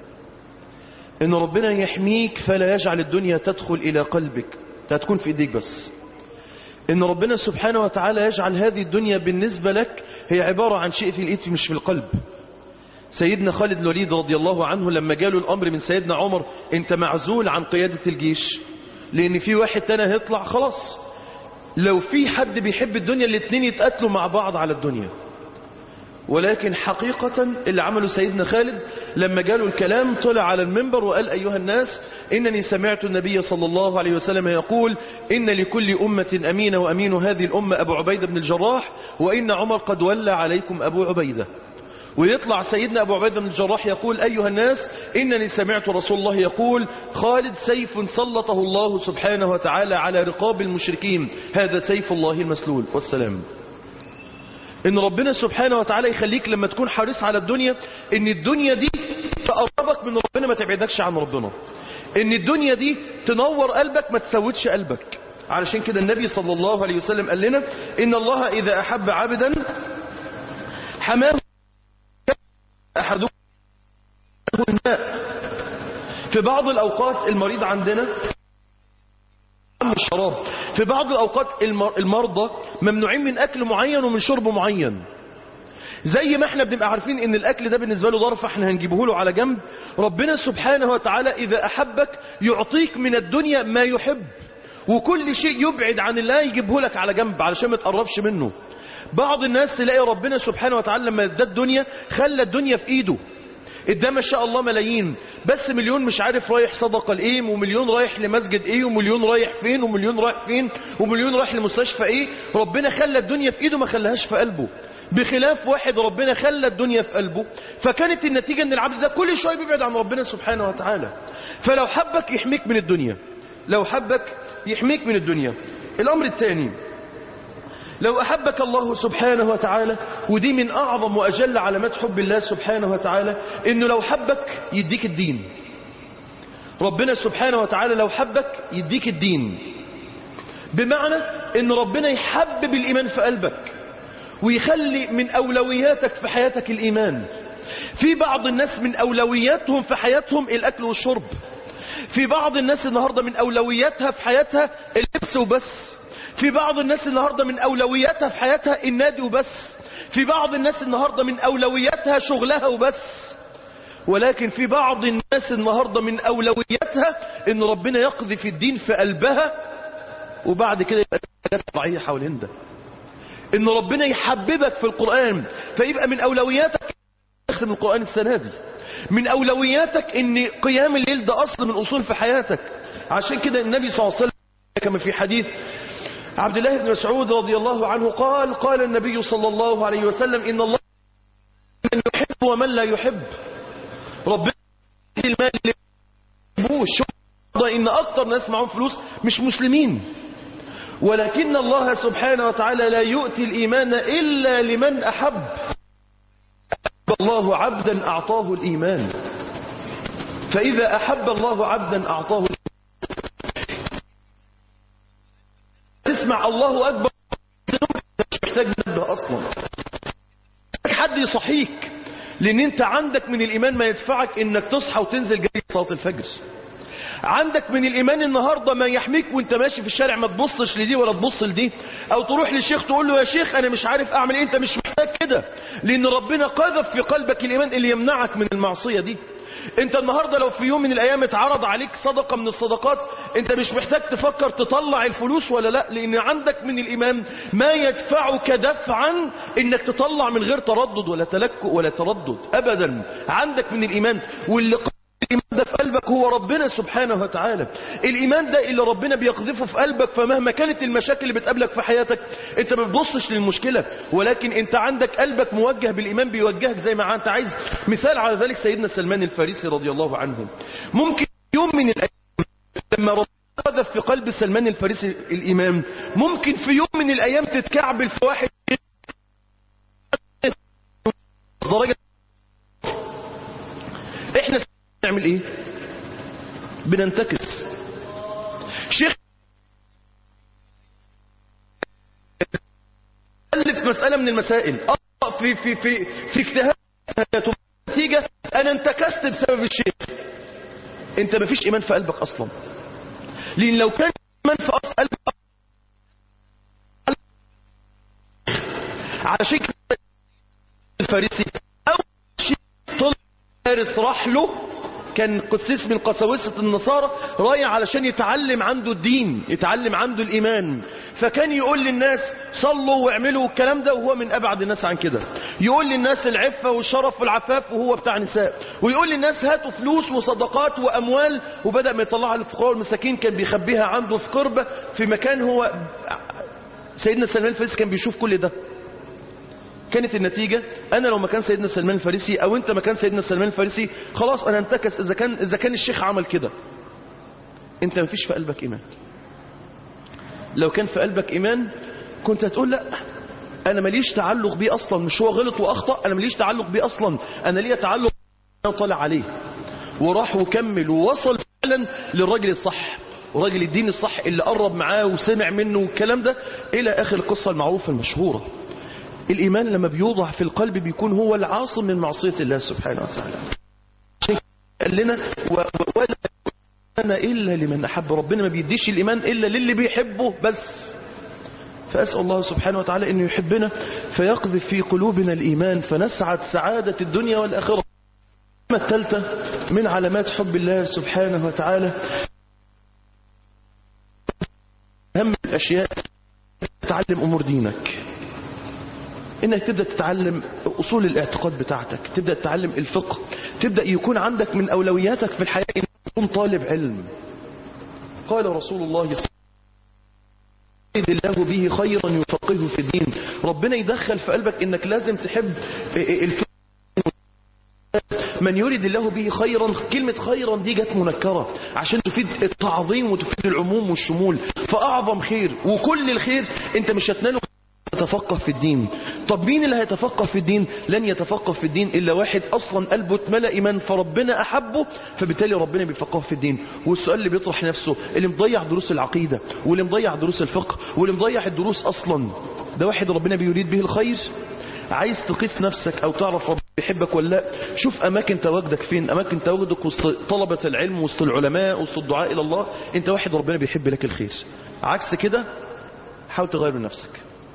إن ربنا يحميك فلا يجعل الدنيا تدخل إلى قلبك، هتكون في إيديك بس. إن ربنا سبحانه وتعالى يجعل هذه الدنيا بالنسبة لك هي عبارة عن شيء في الإيد مش في القلب. سيدنا خالد الوليد رضي الله عنه لما جاله الأمر من سيدنا عمر أنت معزول عن قيادة الجيش لأن في واحد تاني هيطلع، خلاص لو في حد بيحب الدنيا الاثنين يتقاتلوا مع بعض على الدنيا. ولكن حقيقة اللي عمله سيدنا خالد لما جاله الكلام طلع على المنبر وقال أيها الناس إنني سمعت النبي صلى الله عليه وسلم يقول إن لكل أمة أمين، وأمين هذه الأمة أبو عبيدة بن الجراح، وإن عمر قد ولى عليكم أبو عبيدة. ويطلع سيدنا أبو عبيدة بن الجراح يقول أيها الناس إنني سمعت رسول الله يقول خالد سيف سلطه الله سبحانه وتعالى على رقاب المشركين، هذا سيف الله المسلول. والسلام. إن ربنا سبحانه وتعالى يخليك لما تكون حريص على الدنيا إن الدنيا دي تقربك من ربنا ما تبعدكش عن ربنا، إن الدنيا دي تنور قلبك ما تسودش قلبك. علشان كده النبي صلى الله عليه وسلم قال لنا إن الله إذا أحب عبدا حماه أحدكم الماء. في بعض الأوقات المريض عندنا الشراب، في بعض الأوقات المرضى ممنوعين من أكل معين ومن شرب معين. زي ما احنا بنبقى عارفين ان الأكل ده بالنسبة له ضار فاحنا هنجيبه له على جنب، ربنا سبحانه وتعالى إذا أحبك يعطيك من الدنيا ما يحب، وكل شيء يبعد عن الله يجيبه لك على جنب علشان ما تقربش منه. بعض الناس تلاقي ربنا سبحانه وتعالى لما ادى الدنيا خلى الدنيا في ايده، ادى ما شاء الله ملايين، بس مليون مش عارف رايح صدقة لايه، ومليون رايح لمسجد ايه، ومليون رايح فين، ومليون رايح فين، ومليون رايح لمستشفى ايه. ربنا خلى الدنيا في ايده ما خلاهاش في قلبه، بخلاف واحد ربنا خلى الدنيا في قلبه، فكانت النتيجة ان العبد ده كل شوية بيبعد عن ربنا سبحانه وتعالى. فلو حبك يحميك من الدنيا، لو حبك يحميك من الدنيا. الامر الثاني، لو أحبك الله سبحانه وتعالى، ودي من أعظم وأجل علامات حب الله سبحانه وتعالى، إنه لو حبك يديك الدين. ربنا سبحانه وتعالى لو حبك يديك الدين، بمعنى ان ربنا يحبب الإيمان في قلبك ويخلي من أولوياتك في حياتك الإيمان. في بعض الناس من أولوياتهم في حياتهم الأكل والشرب، في بعض الناس النهاردة من أولوياتها في حياتها اللبس وبس، في بعض الناس النهاردة من أولوياتها في حياتها النادي وبس، في بعض الناس النهاردة من أولوياتها شغلها وبس. ولكن في بعض الناس النهاردة من أولوياتها ان ربنا يقذف الدين في قلبها، وبعد كده يبقى حاجات طبيعية حوالين ده. ان ربنا يحببك في القرآن فيبقى من أولوياتك تختم القرآن السنة دي، من أولوياتك ان قيام الليل ده أصل من أصول في حياتك. عشان كده النبي صلى الله عليه وسلم كما في حديث عبد الله بن مسعود رضي الله عنه قال النبي صلى الله عليه وسلم إن الله من يحب ومن لا يحب. ربنا المال اللي يحبوش. إن أكتر ناس معهم فلوس مش مسلمين، ولكن الله سبحانه وتعالى لا يؤتي الإيمان إلا لمن أحب. الله عبدا أعطاه الإيمان، فإذا أحب الله عبدا أعطاه الإيمان. تسمع الله أكبر مش محتاج منبه أصلا، حد يصحيك، لأن أنت عندك من الإيمان ما يدفعك إنك تصحى وتنزل جري صلاة الفجر. عندك من الإيمان النهاردة ما يحميك وانت ماشي في الشارع ما تبصش لدي ولا تبص لدي، او تروح للشيخ تقول له يا شيخ انا مش عارف اعمل ايه. انت مش محتاج كده، لان ربنا قذف في قلبك الإيمان اللي يمنعك من المعصية دي. انت النهاردة لو في يوم من الايام اتعرض عليك صدقة من الصدقات، انت مش محتاج تفكر تطلع الفلوس ولا لا، لان عندك من الإيمان ما يدفعك دفعا انك تطلع من غير تردد ولا تلكؤ ولا تردد ابدا. عندك من الإيمان، واللي الإيمان ده في قلبك هو ربنا سبحانه وتعالى. الإيمان ده اللي ربنا بيقذفه في قلبك، فمهما كانت المشاكل اللي بتقابلك في حياتك انت ما بتبصش للمشكلة، ولكن انت عندك قلبك موجه بالإيمان بيوجهك زي ما انت عايز. مثال على ذلك سيدنا سلمان الفارسي رضي الله عنه. ممكن يوم من الأيام لما ربنا قذف في قلب سلمان الفارسي الإيمان، ممكن في يوم من الأيام تتكعبل في واحد درجة. احنا نعمل ايه؟ بننتكس. شيخ ألف مسألة من المسائل في اجتهاد نتيجة انا انتكست بسبب الشيخ. انت ما فيش ايمان في قلبك اصلا، لان لو كان ايمان في قلبك عشان كده الفارسي اول شيء طلع فارس راح له كان قسيس من قساوسة النصارى رايح علشان يتعلم عنده الدين، يتعلم عنده الإيمان. فكان يقول للناس صلوا واعملوا الكلام ده، وهو من أبعد الناس عن كده. يقول للناس العفة والشرف والعفاف وهو بتاع نساء، ويقول للناس هاتوا فلوس وصدقات وأموال، وبدأ ما يطلعها للفقراء والمساكين كان بيخبيها عنده في قربة في مكان. هو سيدنا سلمان الفارسي كان بيشوف كل ده. كانت النتيجة أنا لو مكان سيدنا سلمان الفارسي أو أنت مكان سيدنا سلمان الفارسي، خلاص أنا انتكس. إذا كان الشيخ عمل كده، أنت ما فيش في قلبك إيمان. لو كان في قلبك إيمان كنت هتقول لا أنا ماليش تعلق بيه أصلا، مش هو غلط وأخطأ، أنا ماليش تعلق بيه أصلا، أنا ليه تعلق طالع عليه. وراح وكمل ووصل فعلا للراجل الصح وراجل الدين الصح اللي قرب معاه وسمع منه والكلام ده إلى آخر القصة المعروفة المشهورة. الإيمان لما بيوضع في القلب بيكون هو العاصم من معصية الله سبحانه وتعالى. قال لنا ولا أنا إلا لمن أحب. ربنا ما بيديش الإيمان إلا للي بيحبه بس. فأسأل الله سبحانه وتعالى أنه يحبنا فيقذف في قلوبنا الإيمان فنسعد سعادة الدنيا والآخرة. الثالثة من علامات حب الله سبحانه وتعالى أهم الأشياء تتعلم أمور دينك، انك تبدأ تتعلم اصول الاعتقاد بتاعتك، تبدأ تتعلم الفقه، تبدأ يكون عندك من اولوياتك في الحياة انك تكون طالب علم. قال رسول الله صلى الله عليه وسلم الله به خيرا يفقهه في الدين. ربنا يدخل في قلبك انك لازم تحب الفقه. من يريد الله به خيرا، كلمة خيرا دي جت منكرة عشان تفيد التعظيم وتفيد العموم والشمول. فأعظم خير وكل الخير انت مش هتناله تتفقه في الدين. طب مين اللي هيتفقه في الدين؟ لن يتفقه في الدين إلا واحد أصلا قلبه اتملأ إيمان فربنا أحبه، فبالتالي ربنا بيفقهه في الدين. والسؤال اللي بيطرح نفسه، اللي مضيع دروس العقيدة واللي مضيع دروس الفقه واللي مضيع الدروس أصلا، ده واحد ربنا بيريد به الخير؟ عايز تقيس نفسك أو تعرف ربنا بيحبك ولا لا؟ شوف أماكن تواجدك فين. أماكن تواجدك وسط طلبة العلم، وسط العلماء، وسط الدعاء إلى الله. أنت واحد ربنا بيحب لك الخير. عكس كده حاول تغير من نفسك.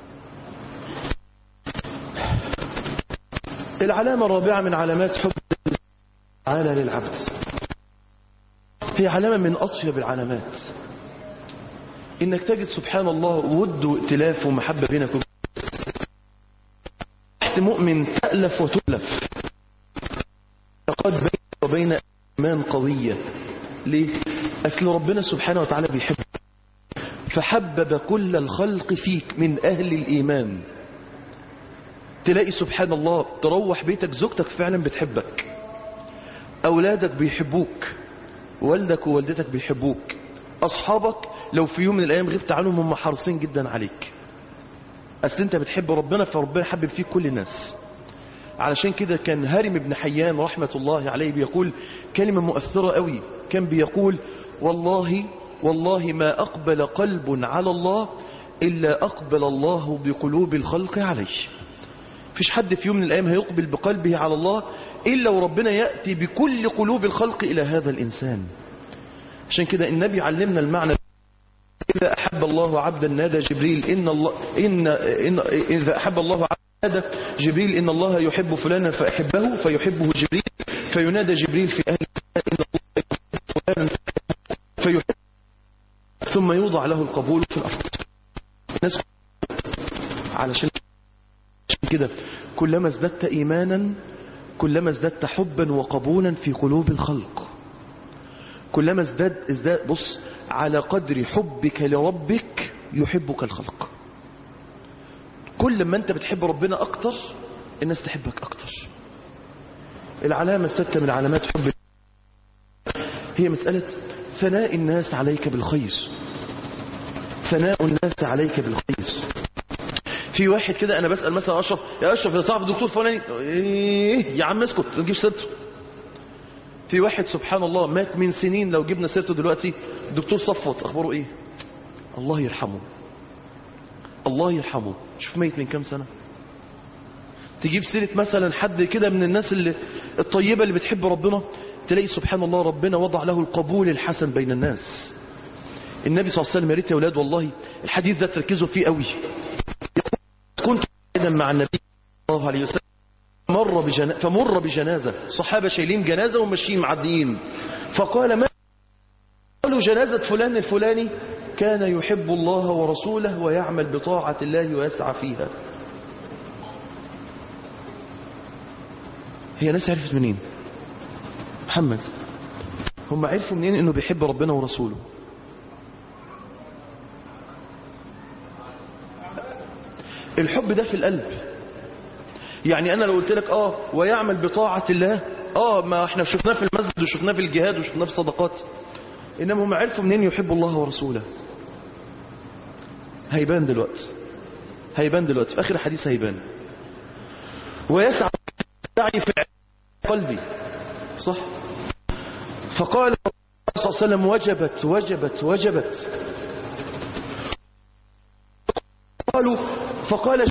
العلامة الرابعة من علامات حب تعالى للعبد، هي علامة من أطيب العلامات، إنك تجد سبحان الله ود وائتلاف ومحبة بينك وبين مؤمن تألف وتؤلف، لقد بينك وبين إيمان قوية. ليه؟ أصل ربنا سبحانه وتعالى بيحب، فحبب كل الخلق فيك من أهل الإيمان. تلاقي سبحان الله تروح بيتك زوجتك فعلا بتحبك، أولادك بيحبوك، والدك ووالدتك بيحبوك، أصحابك لو في يوم من الأيام غبت عنهم هم حريصين جدا عليك. أصل أنت بتحب ربنا فربنا حبب فيك كل الناس. علشان كده كان هارم بن حيان رحمة الله عليه بيقول كلمة مؤثرة قوي، كان بيقول والله ما أقبل قلب على الله إلا أقبل الله بقلوب الخلق عليه. فيش حد في يوم من الأيام هيقبل بقلبه على الله إلا وربنا يأتي بكل قلوب الخلق إلى هذا الإنسان. عشان كده النبي علمنا المعنى، إذا أحب الله عبدا نادى جبريل إذا أحب الله عبدا نادى جبريل إن الله يحب فلانا فأحبه فيحبه جبريل، فينادى جبريل في أهل إن الله يحب فلانا فيحبه، ثم يوضع له القبول في الأرض. علشان كده كلما ازددت إيمانا كلما ازددت حبا وقبولا في قلوب الخلق. كلما ازداد بص، على قدر حبك لربك يحبك الخلق. كل ما انت بتحب ربنا اكتر الناس تحبك اكتر. العلامة الستة من علامات حب هي مسألة ثناء الناس عليك بالخير. ثناء الناس عليك بالخير. في واحد كده انا بسأل مثلا اشرف، يا اشرف يا تعرف الدكتور فلاني؟ ايه يا عم اسكت ما تجيبش سيرته. في واحد سبحان الله مات من سنين، لو جبنا سيرته دلوقتي الدكتور صفوت اخباره ايه؟ الله يرحمه، الله يرحمه. شوف ميت من كام سنة. تجيب سيرة مثلا حد كده من الناس الطيبة اللي بتحب ربنا، تلاقي سبحان الله ربنا وضع له القبول الحسن بين الناس. النبي صلى الله عليه وسلم، يا ريت يا اولاد والله الحديث ده تركزوا فيه قوي. كنت مع النبي صلى الله عليه وسلم فمر بجنازة، صحابة شايلين جنازة وماشيين معديين، فقال ما قالوا جنازة فلان الفلاني كان يحب الله ورسوله ويعمل بطاعة الله ويسعى فيها. هي ناس عرفت منين؟ محمد، هم عرفوا منين انه بيحب ربنا ورسوله؟ الحب ده في القلب. يعني انا لو قلت لك ويعمل بطاعة الله، ما احنا شفناه في المسجد وشفناه في الجهاد وشفناه في الصدقات، انما هم عرفوا منين يحب الله ورسوله؟ هيبان دلوقتي في اخر الحديث هيبان. ويسعى في قلبي، صح؟ فقال صلى الله عليه وسلم وجبت. فقال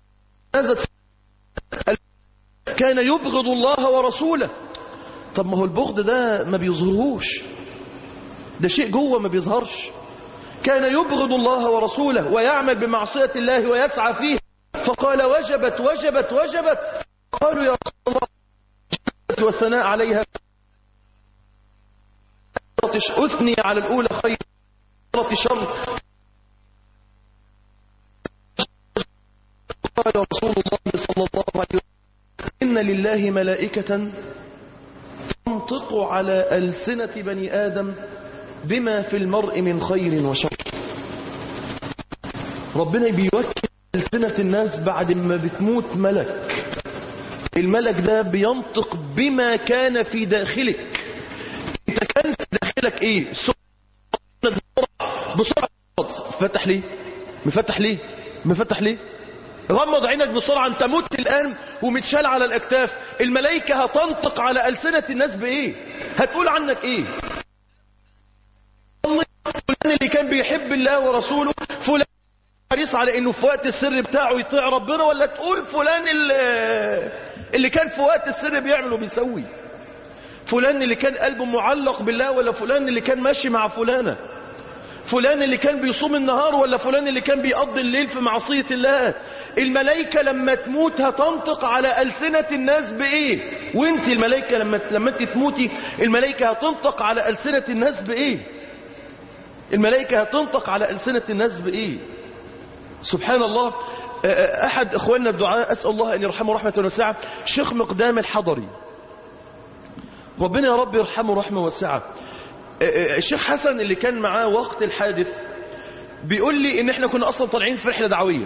كان يبغض الله ورسوله. طب ما هو البغض ده ما بيظهرهوش، ده شيء جوه ما بيظهرش. كان يبغض الله ورسوله ويعمل بمعصية الله ويسعى فيه. فقال وجبت. قالوا يا رسول الله والثناء عليها، أثني على الأولى خير شر. قال رسول الله صلى الله عليه وسلم إن لله ملائكة تنطق على ألسنة بني آدم بما في المرء من خير وشر. ربنا بيوكل ألسنة الناس بعد ما بتموت ملك. الملك ده بينطق بما كان في داخلك. انت كان في داخلك ايه؟ بسرعة مفتح ليه؟ غمض عينك بسرعة، انت مت الآن ومتشال على الأكتاف. الملائكة هتنطق على ألسنة الناس بإيه؟ هتقول عنك إيه؟ فلان اللي كان بيحب الله ورسوله، فلان حريص على انه في وقت السر بتاعه يطيع ربنا، ولا تقول فلان اللي كان في وقت السر بيعمل وبيسوي؟ فلان اللي كان قلبه معلق بالله، ولا فلان اللي كان ماشي مع فلانة؟ فلان اللي كان بيصوم النهار، ولا فلان اللي كان بيقضي الليل في معصية الله؟ الملائكة لما تموت هتنطق على ألسنة الناس بإيه؟ وانت الملائكة لما انت تموتي، الملائكة هتنطق على ألسنة الناس بإيه؟ الملائكة هتنطق على ألسنة الناس بإيه؟ سبحان الله. أحد إخواننا الدعاء أسأل الله أن يرحمه رحمة واسعة، شيخ مقدام الحضري، ربنا يا رب يرحمه رحمة واسعة. الشيخ حسن اللي كان معاه وقت الحادث بيقول لي ان احنا كنا اصلا طالعين في رحلة دعوية،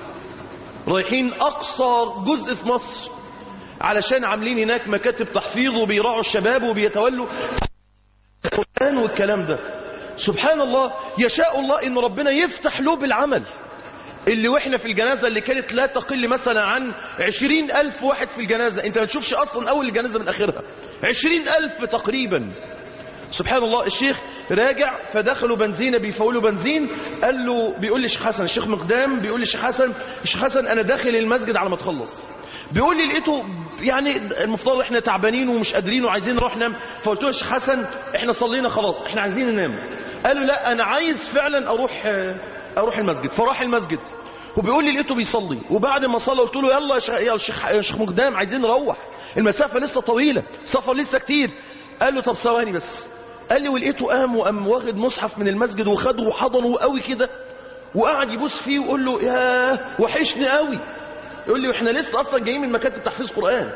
رايحين اقصى جزء في مصر، علشان عاملين هناك مكاتب تحفيظ وبيراعوا الشباب وبيتولوا القرآن والكلام ده. سبحان الله، يشاء الله ان ربنا يفتح له بالعمل اللي واحنا في الجنازة اللي كانت لا تقل مثلا عن 20,000 واحد في الجنازة، انت ما تشوفش اصلا اول الجنازة من اخرها، 20,000 تقريبا. سبحان الله. الشيخ راجع فدخلوا بنزينة بيفولوا بنزين، قال له، بيقول لي الشيخ حسن، الشيخ مقدام بيقول لي الشيخ حسن انا داخل المسجد على ما تخلص، بيقول لي لقيته يعني المفترض احنا تعبانين ومش قادرين وعايزين نروح ننام، فقلت له الشيخ حسن احنا صلينا خلاص احنا عايزين ننام. قال له لا انا عايز فعلا اروح المسجد. فراح المسجد وبيقول لي لقيته بيصلي، وبعد ما صلى قلت له يلا يا شيخ مقدام عايزين نروح، المسافة لسه طويلة، سفر لسه كتير. قال له طب ثواني بس. قال لي ولقيته قام واخد مصحف من المسجد وخده وحضنه قوي كده وقعد يبوس فيه ويقول له يا وحشني قوي. يقول لي واحنا لسه اصلا جايين من مكاتب تحفيظ قرآن،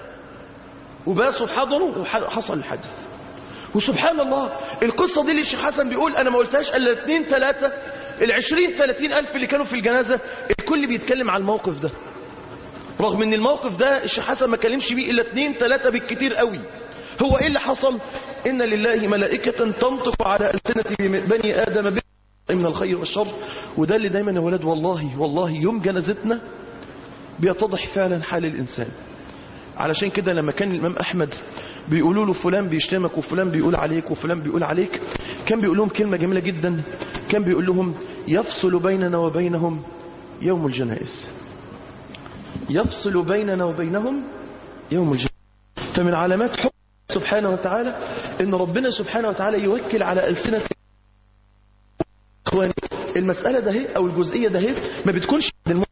وباسه وحضنه وحصل الحدث. وسبحان الله القصة دي اللي الشيخ حسن بيقول انا ما قلتهاش الا 2-3 20-30 الف اللي كانوا في الجنازة الكل بيتكلم على الموقف ده، رغم ان الموقف ده الشيخ حسن ما كلمش بيه الا 2-3 بالكتير قوي. هو ايه اللي حصل؟ ان لله ملائكة تنطق على ألسنة بني آدم من الخير والشر. وده اللي دايما يا ولاد والله يوم جنازتنا بيتضح فعلا حال الإنسان. علشان كده لما كان الإمام أحمد بيقولوا له فلان بيشتمك وفلان بيقول عليك وفلان بيقول عليك، كان بيقول لهم كلمة جميلة جدا، كان بيقول لهم يفصل بيننا وبينهم يوم الجنائز، يفصل بيننا وبينهم يوم الجنائز. فمن علامات حب سبحانه وتعالى ان ربنا سبحانه وتعالى يوكل على ألسنة اخواني. المسألة ده او الجزئية ده ما بتكونش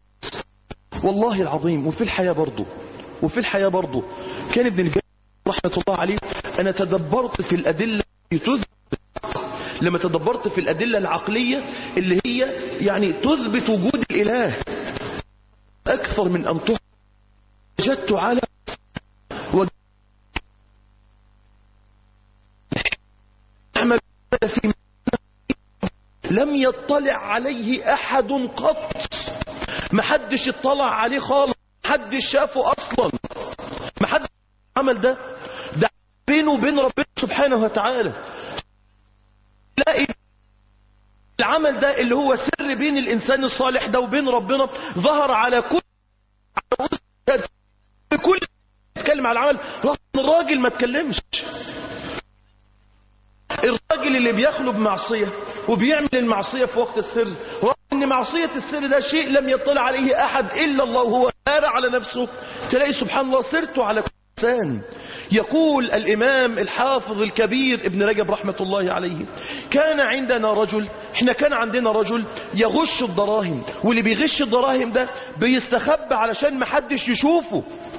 والله العظيم، وفي الحياة برضو كان ابن الجزء رحمة الله عليه، انا تدبرت في الادلة لما تدبرت في الادلة العقلية اللي هي يعني تثبت وجود الاله اكثر من ان وجدت على في لم يطلع عليه احد قط، محدش اطلع عليه خالص، محدش شافه اصلا، محدش عمل ده بينه وبين ربنا سبحانه وتعالى. لا العمل ده اللي هو سر بين الانسان الصالح ده وبين ربنا ظهر على كل يتكلم على العمل، رغم ان الراجل ما تكلمش. الراجل اللي بيخلو بمعصية وبيعمل المعصية في وقت السر، رغم ان معصية السر ده شيء لم يطلع عليه احد الا الله وهو دار على نفسه، تلاقي سبحان الله سرته على كل انسان. يقول الامام الحافظ الكبير ابن رجب رحمة الله عليه، كان عندنا رجل يغش الدراهم، واللي بيغش الدراهم ده بيستخبى علشان ما حدش يشوفه،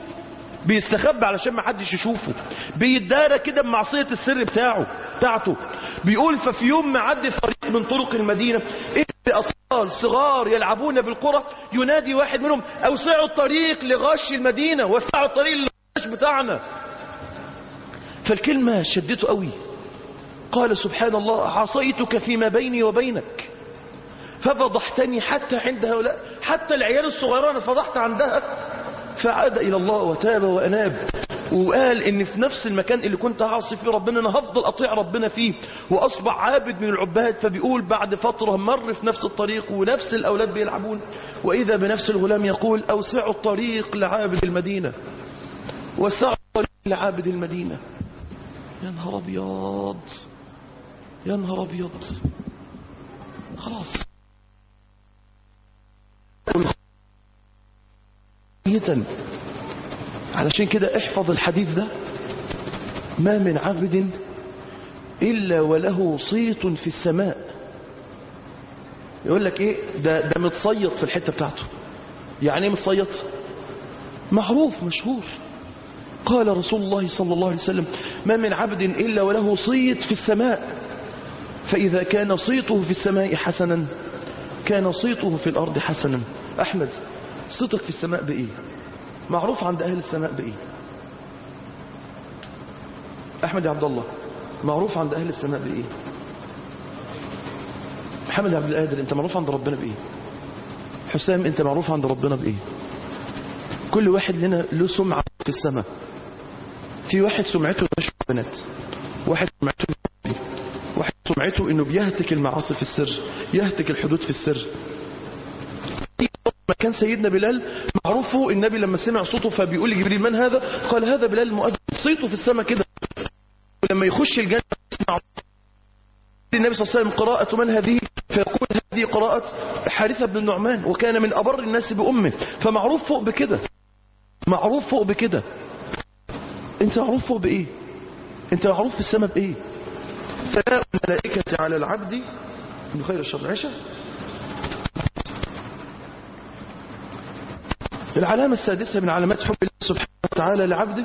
بيدارى كده بمعصية السر بتاعته. بيقول ففي يوم معدي في طريق من طرق المدينة أطفال صغار يلعبون بالقرى، ينادي واحد منهم أوسعوا الطريق لغش المدينة، وسعوا الطريق للغش بتاعنا. فالكلمة شدته قوي، قال سبحان الله عصيتك فيما بيني وبينك ففضحتني حتى عند هؤلاء، حتى العيال الصغيرة فضحت عندها. فعاد إلى الله وتاب وأناب وقال ان في نفس المكان اللي كنت هعصي فيه ربنا انا هفضل اطيع ربنا فيه، واصبح عابد من العباد. فبيقول بعد فترة مر في نفس الطريق ونفس الاولاد بيلعبون، واذا بنفس الغلام يقول اوسعوا الطريق لعابد المدينة، وسعوا الطريق لعابد المدينة. يا نهار ابيض، يا نهار ابيض. خلاص علشان كده احفظ الحديث ده، ما من عبد إلا وله صيت في السماء. يقول لك ايه ده متصيط في الحتة بتاعته. يعني ايه متصيط؟ معروف مشهور. قال رسول الله صلى الله عليه وسلم ما من عبد إلا وله صيت في السماء، فإذا كان صيته في السماء حسنا كان صيته في الأرض حسنا. أحمد، صيتك في السماء بإيه؟ معروف عند أهل السماء بإيه؟ أحمد يا عبد الله، معروف عند أهل السماء بإيه؟ محمد عبد القادر، أنت معروف عند ربنا بإيه؟ حسام، أنت معروف عند ربنا بإيه؟ كل واحد لنا له سمعة في السماء. في واحد سمعته نشر بنات، واحد سمعته نشر، واحد سمعته إنه بيهتك المعاصي في السر، يهتك الحدود في السر. مكان سيدنا بلال معروفه، النبي لما سمع صوته فبيقول لجبريل من هذا؟ قال هذا بلال المؤذن، صيته في السماء كده. ولما يخش الجنة يسمع النبي صلى الله عليه وسلم قراءة من هذه؟ فيقول هذه قراءة حارثة بن النعمان، وكان من أبر الناس بأمه. فمعروف فوق بكده، معروف فوق بكده. انت معروف فوق بإيه؟ انت معروف في السماء بإيه؟ ثناء الملائكة على العبد من خير الشر. عشاء. العلامة السادسة من علامات حب الله سبحانه وتعالى لعبده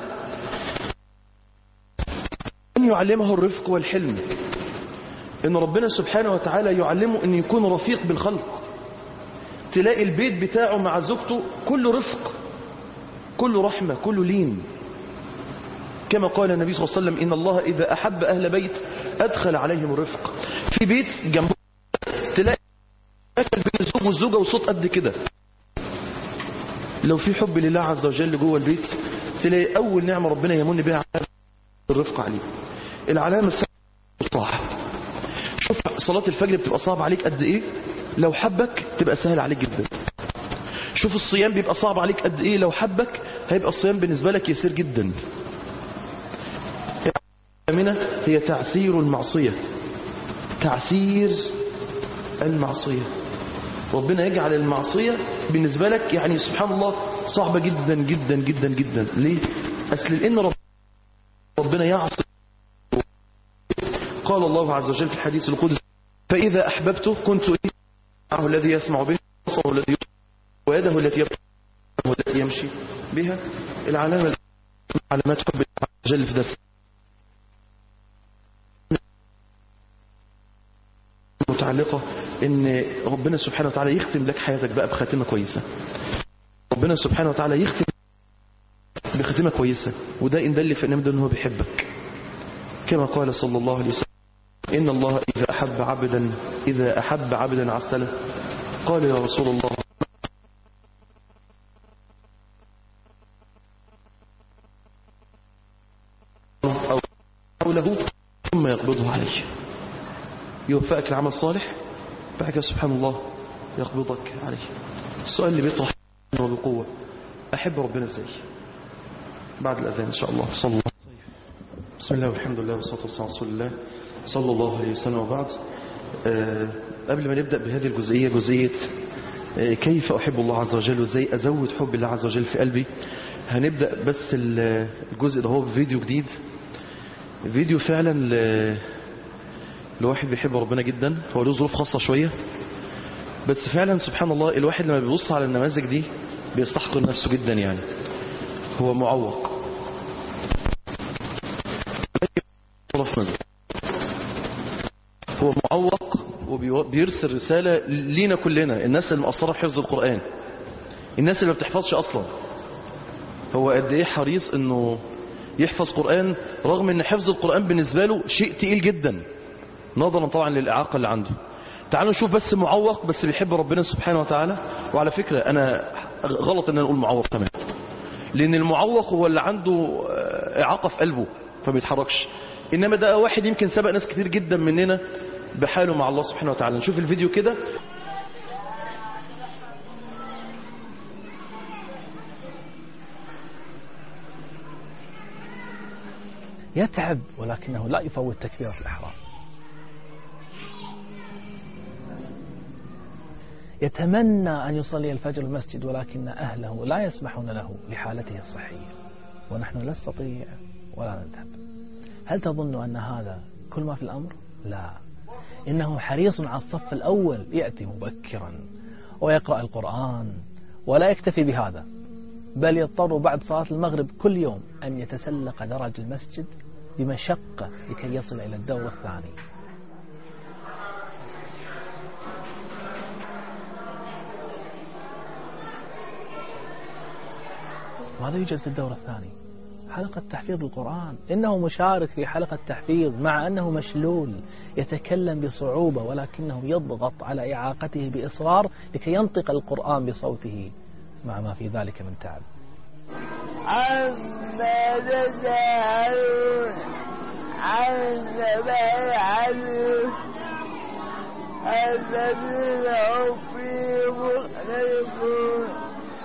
أن يعلمه الرفق والحلم. إن ربنا سبحانه وتعالى يعلمه أن يكون رفيق بالخلق. تلاقي البيت بتاعه مع زوجته كله رفق، كله رحمة، كله لين، كما قال النبي صلى الله عليه وسلم إن الله إذا أحب أهل بيت أدخل عليهم الرفق. في بيت جنبه تلاقي أكل بين الزوج والزوجة وصوت قد كده. لو في حب لله عز وجل جوه البيت تلاقي أول نعمة ربنا يمن بها على الرفق عليه. العلامة السابعة الطاعة. شوف صلاة الفجر بتبقى صعب عليك قد إيه، لو حبك تبقى سهل عليك جدا. شوف الصيام بيبقى صعب عليك قد إيه، لو حبك هيبقى الصيام بالنسبة لك يسير جدا. الثامنة هي تعسير المعصية. تعسير المعصية، ربنا يجعل المعصية بالنسبة لك يعني سبحان الله صعبة جدا جدا جدا جدا. ليه؟ أصل لأن ربنا يعصي. قال الله عز وجل في الحديث القدسي فإذا أحببته كنت معه الذي يسمع به، بصره الذي يبصر، ويده التي والتي يمشي بها. العلامة علامات حب الله عز وجل في درس متعلقة ان ربنا سبحانه وتعالى يختم لك حياتك بقى بخاتمة كويسة. ربنا سبحانه وتعالى يختم بخاتمة كويسة، وده إن دل في ان هو بيحبك، كما قال صلى الله عليه وسلم إن الله إذا أحب عبدا عسله. قال يا رسول الله أو حوله ثم يقبضه عليه. يوفقك العمل صالح بعد سبحان الله يقبضك عليه. السؤال اللي بيطرح بقوة، أحب ربنا ازاي؟ بعد الأذان إن شاء الله. صلى الله. بسم الله والحمد لله والصلاة والسلام على رسول الله صلى الله عليه وسلم. وبعد، قبل ما نبدأ بهذه الجزئية، جزئية كيف أحب الله عز وجل وازاي أزود حب الله عز وجل في قلبي، هنبدأ بس الجزء ده هو بفيديو جديد. فيديو فعلا الواحد بيحب ربنا جدا، هو له ظروف خاصة شوية، بس فعلا سبحان الله الواحد لما بيبص على النماذج دي بيستحقر نفسه جدا. يعني هو معوق، هو معوق وبيرسل رسالة لينا كلنا، الناس اللي مقصرة في حفظ القرآن، الناس اللي ما بتحفظش أصلا. هو قد ايه حريص انه يحفظ قرآن، رغم ان حفظ القرآن بالنسبة له شيء تقيل جدا نظرا طبعا للإعاقة اللي عنده. تعالوا نشوف بس معوق بس بيحب ربنا سبحانه وتعالى. وعلى فكرة أنا غلط أن نقول معوق تمام، لأن المعوق هو اللي عنده إعاقة في قلبه فما بيتحركش. إنما ده واحد يمكن سبق ناس كتير جدا مننا بحاله مع الله سبحانه وتعالى. نشوف الفيديو كده. يتعب ولكنه لا يفوت تكبيرة الإحرام. يتمنى أن يصلي الفجر المسجد ولكن أهله لا يسمحون له لحالته الصحية، ونحن لا نستطيع ولا نذهب. هل تظن أن هذا كل ما في الأمر؟ لا، إنه حريص على الصف الأول، يأتي مبكرا ويقرأ القرآن، ولا يكتفي بهذا بل يضطر بعد صلاة المغرب كل يوم أن يتسلق درج المسجد بمشقة لكي يصل إلى الدور الثاني. ماذا يوجد في الدور الثاني؟ حلقة تحفيظ القرآن. إنه مشارك في حلقة تحفيظ مع أنه مشلول، يتكلم بصعوبة ولكنه يضغط على إعاقته بإصرار لكي ينطق القرآن بصوته مع ما في ذلك من تعب. عما تسألون عما يعلم الذين هم فيه مختلفون.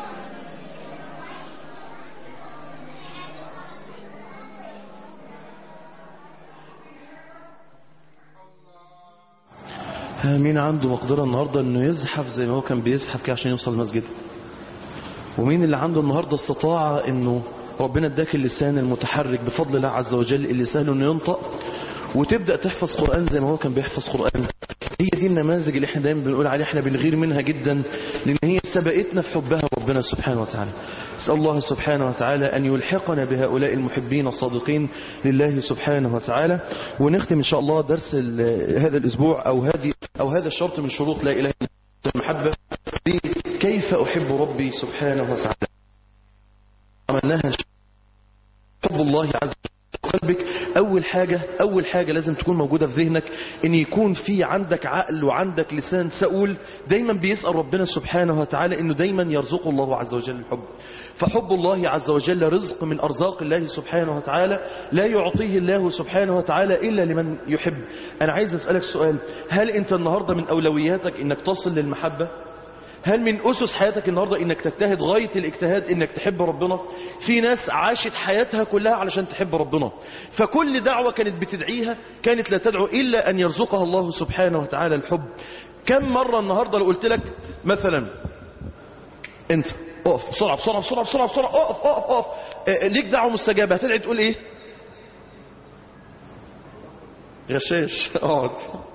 مين عنده مقدرة النهاردة انه يزحف زي ما هو كان بيزحف كده عشان يوصل المسجد؟ ومين اللي عنده النهاردة استطاع انه ربنا اداك اللسان المتحرك بفضل الله عز وجل اللي سهل انه ينطق وتبدأ تحفظ قرآن زي ما هو كان بيحفظ قرآن؟ هي دي النماذج اللي احنا دايما بنقول عليها، احنا بنغير منها جدا لان هي سبقتنا في حبها ربنا سبحانه وتعالى. اسأل الله سبحانه وتعالى ان يلحقنا بهؤلاء المحبين الصادقين لله سبحانه وتعالى. ونختم ان شاء الله درس هذا الاسبوع او هذا الشرط من شروط لا اله الا الله المحبة، كيف احب ربي سبحانه وتعالى. عملناها حب الله عز وجل قلبك. أول حاجة لازم تكون موجودة في ذهنك إن يكون في عندك عقل وعندك لسان سؤول دايما بيسأل ربنا سبحانه وتعالى إنه دايما يرزق الله عز وجل الحب. فحب الله عز وجل رزق من أرزاق الله سبحانه وتعالى لا يعطيه الله سبحانه وتعالى إلا لمن يحب. أنا عايز أسألك سؤال، هل أنت النهاردة من أولوياتك إنك تصل للمحبة؟ هل من أسس حياتك النهاردة إنك تجتهد غاية الاجتهاد إنك تحب ربنا؟ في ناس عاشت حياتها كلها علشان تحب ربنا، فكل دعوة كانت بتدعيها كانت لا تدعو إلا أن يرزقها الله سبحانه وتعالى الحب. كم مرة النهاردة لو قلت لك مثلا أنت اقف بسرعة بسرعة بسرعة بسرعة بسرعة اقف ليك دعوة مستجابة، هتدعي تقول إيه؟ غشاش اقعد.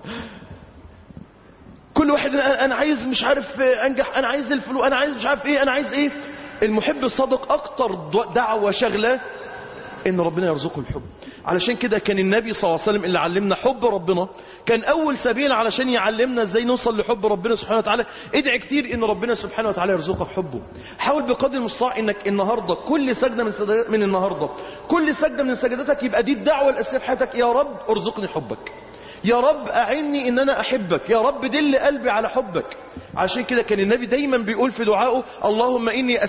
كل واحد انا عايز مش عارف انجح، انا عايز الفلوس، انا عايز مش عارف ايه، انا عايز ايه. المحب الصادق اكتر دعوة شغلة ان ربنا يرزقه الحب. علشان كده كان النبي صلى الله عليه وسلم اللي علمنا حب ربنا، كان اول سبيل علشان يعلمنا ازاي نوصل لحب ربنا سبحانه وتعالى. ادعي كتير ان ربنا سبحانه وتعالى يرزقك حبه. حاول بقدر المستطاع انك النهارده كل سجدة من النهارده كل سجدة من سجداتك يبقى دي الدعوة الاساسية في حياتك، يا رب ارزقني حبك، يا رب أعني إن أنا أحبك، يا رب دل قلبي على حبك. عشان كده كان النبي دايما بيقول في دعائه اللهم إني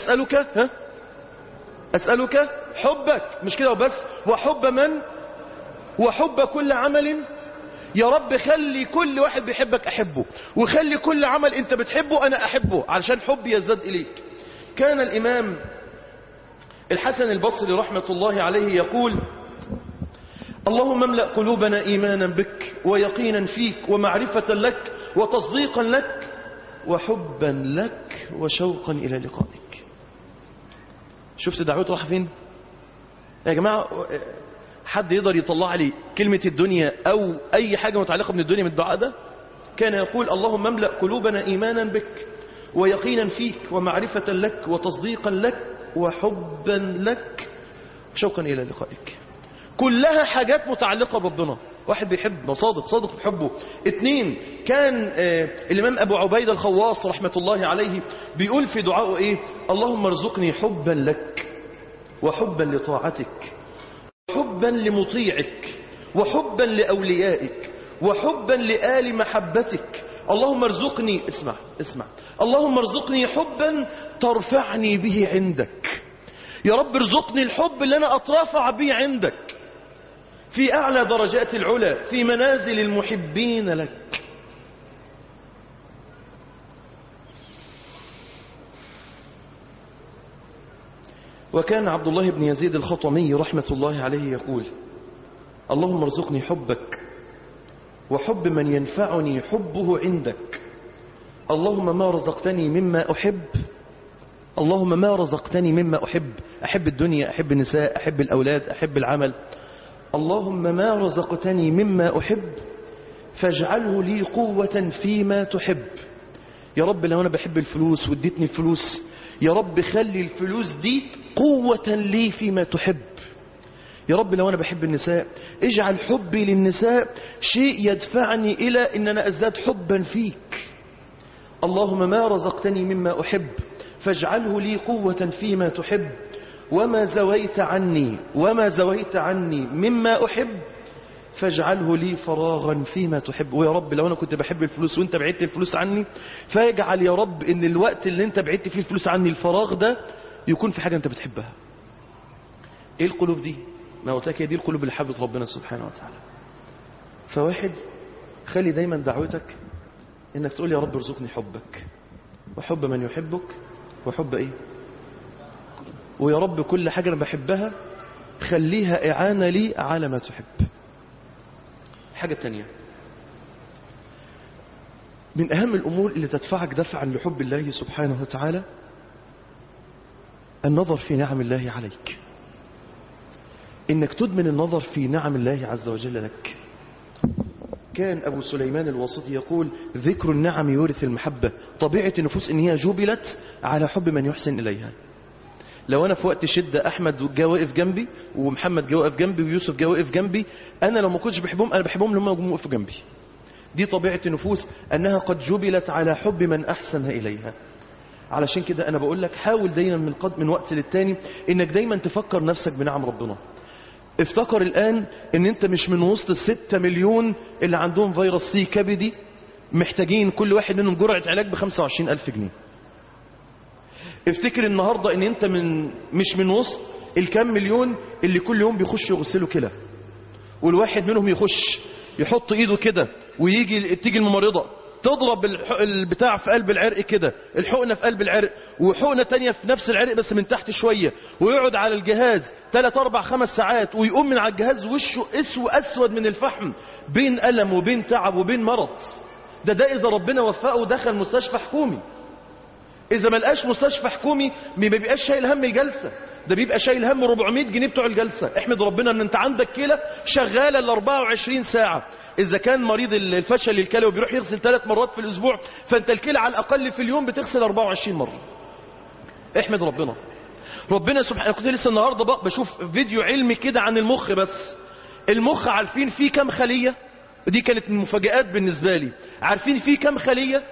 أسألك حبك، مش كده وبس، وحب من وحب كل عمل. يا رب خلي كل واحد بيحبك أحبه، وخلي كل عمل أنت بتحبه أنا أحبه علشان حبي يزداد إليك. كان الإمام الحسن البصري رحمة الله عليه يقول اللهم املأ قلوبنا إيمانا بك ويقينا فيك ومعرفة لك وتصديقا لك وحبا لك وشوقا إلى لقائك. شفت دعوته راح فين يا جماعة؟ حد يقدر يطلع لي كلمة الدنيا أو أي حاجة متعلقة من الدنيا من الدعاء ده؟ كان يقول اللهم املأ قلوبنا إيمانا بك ويقينا فيك ومعرفة لك وتصديقا لك وحبا لك وشوقا إلى لقائك. كلها حاجات متعلقة بربنا. واحد بيحب صادق في حبه. 2 كان الإمام أبو عبيد الخواص رحمة الله عليه بيقول في دعائه إيه؟ اللهم ارزقني حبا لك وحبا لطاعتك وحبا لمطيعك وحبا لأوليائك وحبا لآل محبتك. اللهم ارزقني اسمع اللهم ارزقني حبا ترفعني به عندك. يا رب ارزقني الحب اللي أنا أترافع بيه عندك في أعلى درجات العلا في منازل المحبين لك. وكان عبد الله بن يزيد الخطمي رحمة الله عليه يقول: اللهم ارزقني حبك وحب من ينفعني حبه عندك. اللهم ما رزقتني مما أحب، اللهم ما رزقتني مما أحب الدنيا، أحب النساء، أحب الأولاد، أحب العمل. اللهم ما رزقتني مما أحب فاجعله لي قوة فيما تحب. يا رب لو أنا بحب الفلوس واديتني الفلوس، يا رب خلي الفلوس دي قوة لي فيما تحب. يا رب لو أنا بحب النساء، اجعل حبي للنساء شيء يدفعني إلى أن أنا أزداد حبا فيك. اللهم ما رزقتني مما أحب فاجعله لي قوة فيما تحب، وما زويت عني مما أحب فاجعله لي فراغا فيما تحب. ويا رب لو أنا كنت بحب الفلوس وانت بعدت الفلوس عني، فاجعل يا رب ان الوقت اللي انت بعدت فيه الفلوس عني الفراغ ده يكون في حاجة انت بتحبها. ايه القلوب دي؟ ما قلت لك دي القلوب اللي حبت ربنا سبحانه وتعالى. فواحد خلي دايما دعوتك انك تقول يا رب ارزقني حبك وحب من يحبك وحب ايه، ويا رب كل حاجة انا بحبها خليها اعانة لي على ما تحب. حاجة تانية من اهم الامور اللي تدفعك دفعا لحب الله سبحانه وتعالى النظر في نعم الله عليك، انك تدمن النظر في نعم الله عز وجل لك. كان أبو سليمان الواسطي يقول: ذكر النعم يورث المحبة. طبيعة النفوس إن هي جبلت على حب من يحسن إليها. لو أنا في وقت شدة أحمد جا واقف جنبي ومحمد جا واقف جنبي ويوسف جا واقف جنبي، أنا لو ما كنتش بحبهم أنا بحبهم لما يجوا واقفوا جنبي. دي طبيعة النفوس أنها قد جبلت على حب من أحسن إليها. علشان كده أنا بقول لك حاول دايما من وقت للتاني إنك دايما تفكر نفسك بنعم ربنا. افتكر الآن ان انت مش من وسط 6 مليون اللي عندهم فيروس سي كبدي محتاجين كل واحد منهم جرعة علاج ب25,000 جنيه. افتكر النهاردة ان انت مش من وسط الكام مليون اللي كل يوم بيخشوا يغسلوا كلى، والواحد منهم يخش يحط ايده كده تيجي الممرضة تضرب البتاع في قلب العرق كده، الحقنة في قلب العرق وحقنة تانية في نفس العرق بس من تحت شوية، ويقعد على الجهاز 3 4 5 ساعات ويقوم من على الجهاز وشه أسود من الفحم بين ألم وبين تعب وبين مرض. ده إذا ربنا وفقه ودخل مستشفى حكومي. إذا ما لقاش مستشفى حكومي ما بيبقاش شايل هم الجلسة، ده بيبقى شايل هم 400 جنيه بتوع الجلسة. احمد ربنا ان انت عندك كلى شغالة ال 24 ساعة. إذا كان مريض الفشل الكلوي بيروح يغسل 3 مرات في الأسبوع، فأنت الكلى على الأقل في اليوم بتغسل 24 مرة. احمد ربنا سبحانه. كنت لسه النهاردة بشوف فيديو علمي كده عن المخ. بس المخ عارفين فيه كم خلية؟ ودي كانت من المفاجآت بالنسبة لي. عارفين فيه كم خلية؟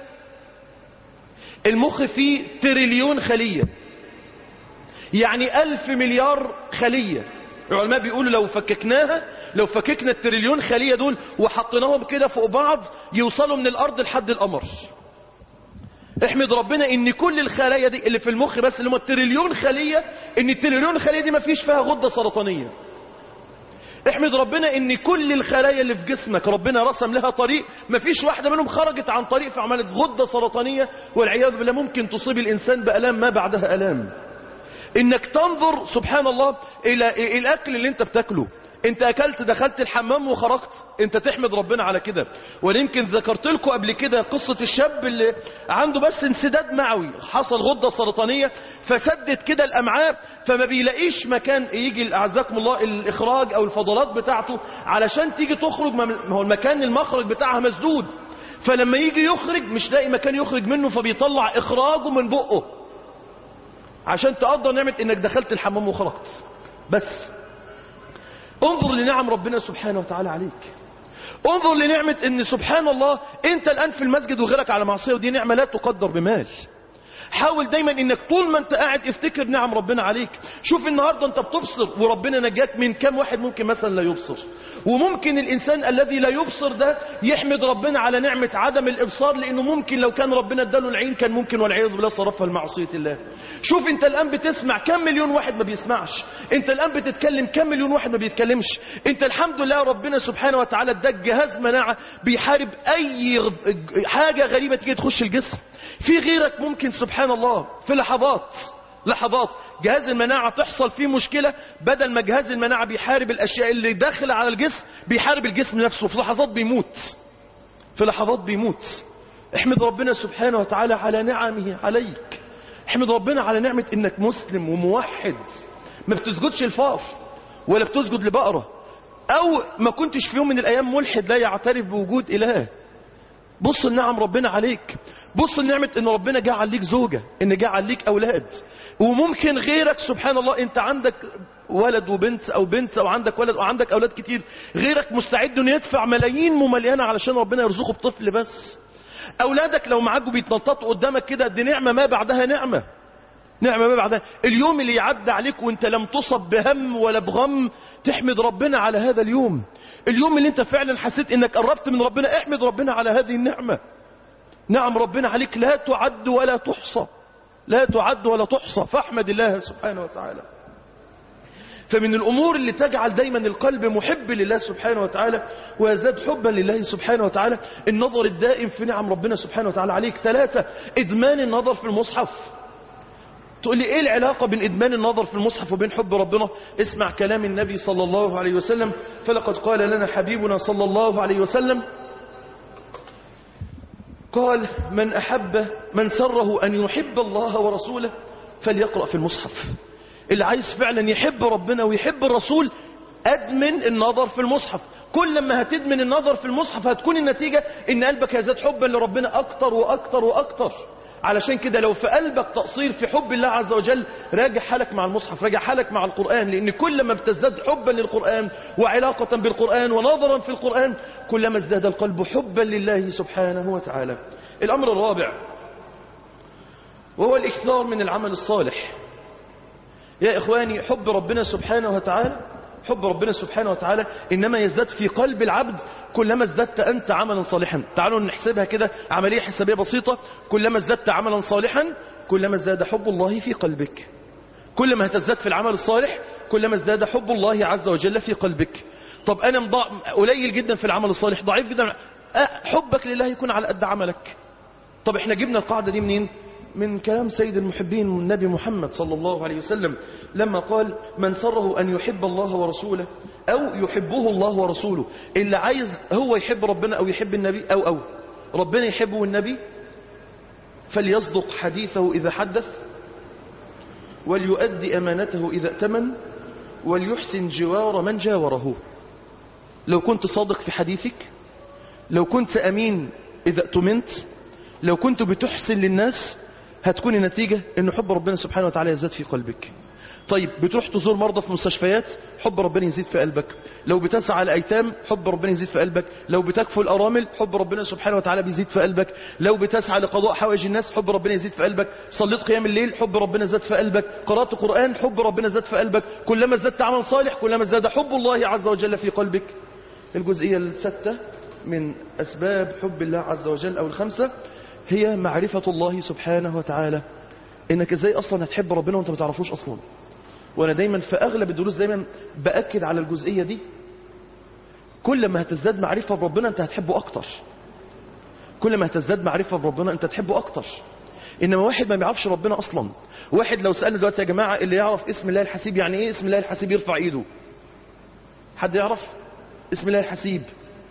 المخ فيه 1 تريليون خلية، يعني 1000 مليار خلية. العلماء بيقولوا لو فككنا 1 تريليون خلية دول وحطيناهم كده فوق بعض يوصلوا من الأرض لحد القمر. احمد ربنا ان كل الخلايا دي اللي في المخ بس اللي هم 1 تريليون خلية، ان 1 تريليون خلية دي ما فيش فيها غدة سرطانية. احمد ربنا ان كل الخلايا اللي في جسمك ربنا رسم لها طريق ما فيش واحدة منهم خرجت عن طريق فعملت غدة سرطانية، والعياذ بالله ممكن تصيب الإنسان بألام ما بعدها ألام. انك تنظر سبحان الله الى الاكل اللي انت بتاكله. انت اكلت دخلت الحمام وخرجت، انت تحمد ربنا على كده. ويمكن ذكرت لكم قبل كده قصة الشاب اللي عنده بس انسداد معوي، حصل غدة سرطانية فسدت كده الامعاء، فما بيلاقيش مكان يجي اعزكم الله الاخراج او الفضلات بتاعته علشان تيجي تخرج، ما هو المكان المخرج بتاعها مسدود، فلما يجي يخرج مش لاقي مكان يخرج منه فبيطلع اخراجه من بقه عشان تقدر نعمة انك دخلت الحمام وخرجت. بس انظر لنعم ربنا سبحانه وتعالى عليك. انظر لنعمة ان سبحان الله انت الان في المسجد وغيرك على معصية، ودي نعمة لا تقدر بمال. حاول دايما انك طول ما انت قاعد افتكر نعم ربنا عليك. شوف النهاردة انت بتبصر وربنا نجاك من كم واحد ممكن مثلا لا يبصر، وممكن الانسان الذي لا يبصر ده يحمد ربنا على نعمة عدم الابصار، لانه ممكن لو كان ربنا اداله العين كان ممكن والعياذ بالله صرفها لمعصية الله. شوف انت الآن بتسمع كم مليون واحد ما بيسمعش، انت الآن بتتكلم كم مليون واحد ما بيتكلمش. انت الحمد لله ربنا سبحانه وتعالى اداك جهاز مناعة بيحارب اي حاجة غريبة تيجي تخش الجسم. في غيرك ممكن سبحان الله في لحظات جهاز المناعة تحصل فيه مشكلة، بدل ما جهاز المناعة بيحارب الاشياء اللي داخلة على الجسم بيحارب الجسم نفسه، في لحظات بيموت. احمد ربنا سبحانه وتعالى على نعمه عليك. احمد ربنا على نعمة انك مسلم وموحد، ما بتسجدش الفار ولا بتسجد لبقرة، او ما كنتش في يوم من الايام ملحد لا يعترف بوجود اله. بص النعم ربنا عليك، بص النعمة ان ربنا جعل ليك زوجة، ان جعل ليك اولاد. وممكن غيرك سبحان الله انت عندك ولد وبنت او بنت، او عندك ولد وعندك اولاد كتير، غيرك مستعد انه يدفع ملايين ممليانة علشان ربنا يرزقه بطفل بس. اولادك لو معاك بيتنططوا قدامك كده، دي نعمة ما بعدها نعمة ما بعدها. اليوم اللي يعدى عليك وانت لم تصب بهم ولا بغم تحمد ربنا على هذا اليوم. اليوم اللي انت فعلا حسيت انك قربت من ربنا، احمد ربنا على هذه النعمة. نعم ربنا عليك لا تعد ولا تحصى، فاحمد الله سبحانه وتعالى. فمن الأمور اللي تجعل دايما القلب محب لله سبحانه وتعالى ويزداد حبا لله سبحانه وتعالى النظر الدائم في نعم ربنا سبحانه وتعالى عليك. 3 إدمان النظر في المصحف. تقول لي ايه العلاقة بين إدمان النظر في المصحف وبين حب ربنا؟ اسمع كلام النبي صلى الله عليه وسلم، فلقد قال لنا حبيبنا صلى الله عليه وسلم، قال من سره أن يحب الله ورسوله فليقرأ في المصحف. اللي عايز فعلا يحب ربنا ويحب الرسول أدمن النظر في المصحف. كل لما هتدمن النظر في المصحف هتكون النتيجة ان قلبك يزداد حبا لربنا أكتر وأكتر وأكتر. علشان كده لو في قلبك تقصير في حب الله عز وجل، راجع حالك مع المصحف، راجع حالك مع القرآن، لأن كل ما بتزداد حبا للقرآن وعلاقة بالقرآن ونظرا في القرآن كلما ازداد القلب حبا لله سبحانه وتعالى. الأمر الرابع وهو الإكثار من العمل الصالح. يا إخواني حب ربنا سبحانه وتعالى إنما يزداد في قلب العبد كلما ازددت أنت عملا صالحا. تعالوا نحسبها كده عملية حسابية بسيطة، كلما ازددت عملا صالحا كلما ازداد حب الله في قلبك. كل ما هتزداد في العمل الصالح كلما ازداد حب الله عز وجل في قلبك. طب أنا قليل جدا في العمل الصالح، ضعيف جدا، حبك لله يكون على قد عملك. طب احنا جبنا القاعدة دي منين؟ من كلام سيد المحبين النبي محمد صلى الله عليه وسلم لما قال من سره أن يحب الله ورسوله أو يحبه الله ورسوله. اللي عايز هو يحب ربنا أو يحب النبي أو ربنا يحبه النبي فليصدق حديثه إذا حدث وليؤدي أمانته إذا ائتمن وليحسن جوار من جاوره. لو كنت صادق في حديثك، لو كنت أمين إذا اؤتمنت، لو كنت بتحسن للناس، هتكون النتيجة ان حب ربنا سبحانه وتعالى يزداد في قلبك. طيب بتروح تزور مرضى في مستشفيات، حب ربنا يزيد في قلبك. لو بتسعى على ايتام، حب ربنا يزيد في قلبك. لو بتكفل الارامل، حب ربنا سبحانه وتعالى بيزيد في قلبك. لو بتسعى لقضاء حوائج الناس، حب ربنا يزيد في قلبك. صليت قيام الليل، حب ربنا زاد في قلبك. قرأت قرآن، حب ربنا زاد في قلبك. كلما زدت عمل صالح كلما زاد حب الله عز وجل في قلبك. الجزئية الستة من اسباب حب الله عز وجل او الخمسة هي معرفة الله سبحانه وتعالى. انك ازاي اصلا هتحب ربنا وانت ما تعرفوش اصلا. وانا دايما في اغلب الدروس دايما باكد على الجزئية دي. كل ما هتزداد معرفة بربنا انت هتحبه اكتر. كل ما هتزداد معرفة بربنا انت هتحبه اكتر. انما واحد ما بيعرفش ربنا اصلا، واحد لو سألنا دلوقتي يا جماعة اللي يعرف اسم الله الحسيب يعني ايه اسم الله الحسيب يرفع ايده. حد يعرف اسم الله الحسيب؟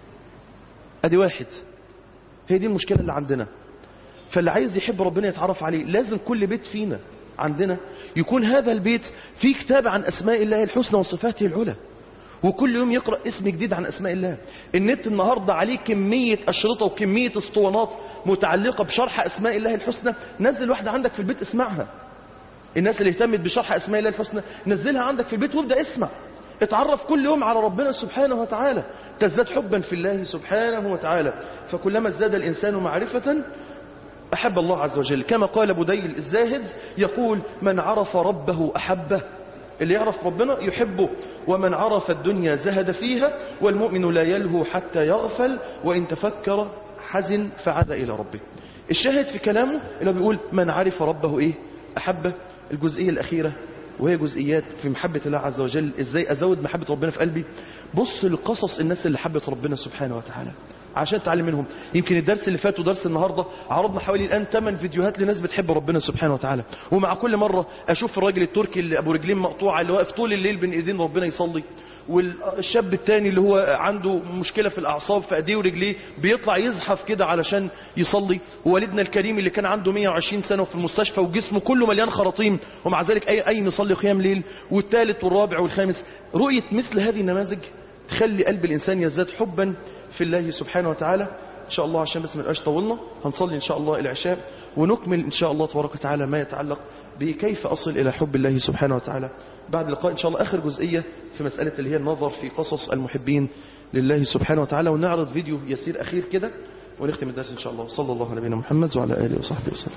ادي واحد. هي دي المشكلة اللي عندنا. فاللي عايز يحب ربنا يتعرف عليه لازم كل بيت فينا عندنا يكون هذا البيت فيه كتاب عن أسماء الله الحسنى وصفاته العلى، وكل يوم يقرأ اسم جديد عن أسماء الله. النت النهاردة عليه كمية أشرطة وكمية اسطوانات متعلقة بشرح أسماء الله الحسنى. نزل واحدة عندك في البيت اسمعها. الناس اللي اهتمت بشرح أسماء الله الحسنى نزلها عندك في البيت وابدأ اسمع. اتعرف كل يوم على ربنا سبحانه وتعالى، تزداد حبا في الله سبحانه وتعالى. فكلما ازداد الإنسان معرفة أحب الله عز وجل. كما قال بديل الزاهد يقول من عرف ربه أحبه. اللي يعرف ربنا يحبه. ومن عرف الدنيا زهد فيها والمؤمن لا يلهو حتى يغفل وإن تفكر حزن فعاد إلى ربه. الشاهد في كلامه اللي بيقول من عرف ربه إيه أحبه الجزئية الأخيرة وهي جزئيات في محبة الله عز وجل، ازاي ازود محبة ربنا في قلبي. بص لقصص الناس اللي حبت ربنا سبحانه وتعالى عشان تعلم منهم. يمكن الدرس اللي فات ودرس النهاردة عرضنا حوالي الآن 8 فيديوهات لناس بتحب ربنا سبحانه وتعالى، ومع كل مرة أشوف الراجل التركي اللي أبو رجلين مقطوعة اللي واقف طول الليل بين إيدين ربنا يصلي، والشاب التاني اللي هو عنده مشكلة في الأعصاب في أيديه ورجليه بيطلع يزحف كده علشان يصلي، ووالدنا الكريم اللي كان عنده 120 سنة وفي المستشفى وجسمه كله مليان خراطيم ومع ذلك أي يصلي قيام ليل، والثالث والرابع والخامس. رؤية مثل هذه النماذج تخلي قلب الإنسان يزداد حبا في الله سبحانه وتعالى. إن شاء الله عشان بس ما نبقاش طولنا هنصلي إن شاء الله العشاء ونكمل إن شاء الله تبارك وتعالى ما يتعلق بكيف أصل إلى حب الله سبحانه وتعالى بعد اللقاء إن شاء الله. آخر جزئية في مسألة اللي هي النظر في قصص المحبين لله سبحانه وتعالى، ونعرض فيديو يسير أخير كده ونختم الدرس إن شاء الله. صلى الله على نبينا محمد وعلى آله وصحبه وسلم.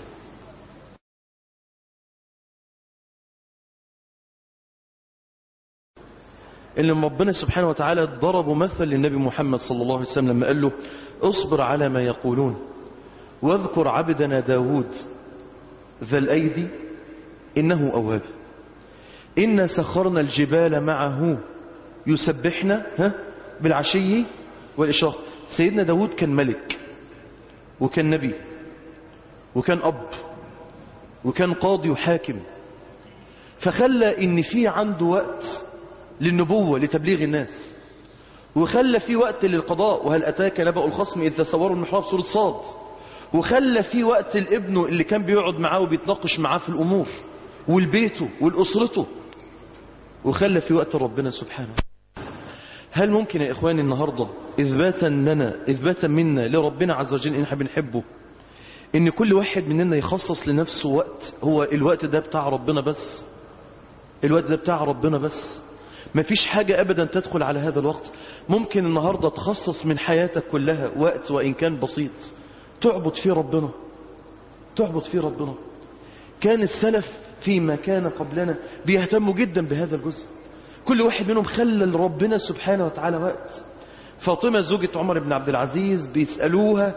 إن ربنا سبحانه وتعالى ضرب مثل للنبي محمد صلى الله عليه وسلم لما قال له اصبر على ما يقولون واذكر عبدنا داود ذا الأيدي إنه أواب إنا سخرنا الجبال معه يسبحنا بالعشي والإشراق. سيدنا داود كان ملك وكان نبي وكان أب وكان قاضي وحاكم، فخلى إن في عنده وقت للنبوة لتبليغ الناس، وخلى في وقت للقضاء وهل أتاك نبأ الخصم إذ تصوروا المحراب سورة صاد، وخلى في وقت لابنه اللي كان بيقعد معاه وبيتناقش معاه في الأمور والبيته والأسرته، وخلى في وقت ربنا سبحانه. هل ممكن يا إخواني النهاردة إثباتا منا لربنا عز وجل إن احنا بنحبه إن كل واحد مننا يخصص لنفسه وقت، هو الوقت ده بتاع ربنا بس، الوقت ده بتاع ربنا بس، مفيش حاجة أبدا تدخل على هذا الوقت. ممكن النهاردة تخصص من حياتك كلها وقت وإن كان بسيط تعبد فيه ربنا، تعبد فيه ربنا. كان السلف فيما كان قبلنا بيهتموا جدا بهذا الجزء، كل واحد منهم خلى لربنا سبحانه وتعالى وقت. فاطمة زوجة عمر بن عبد العزيز بيسألوها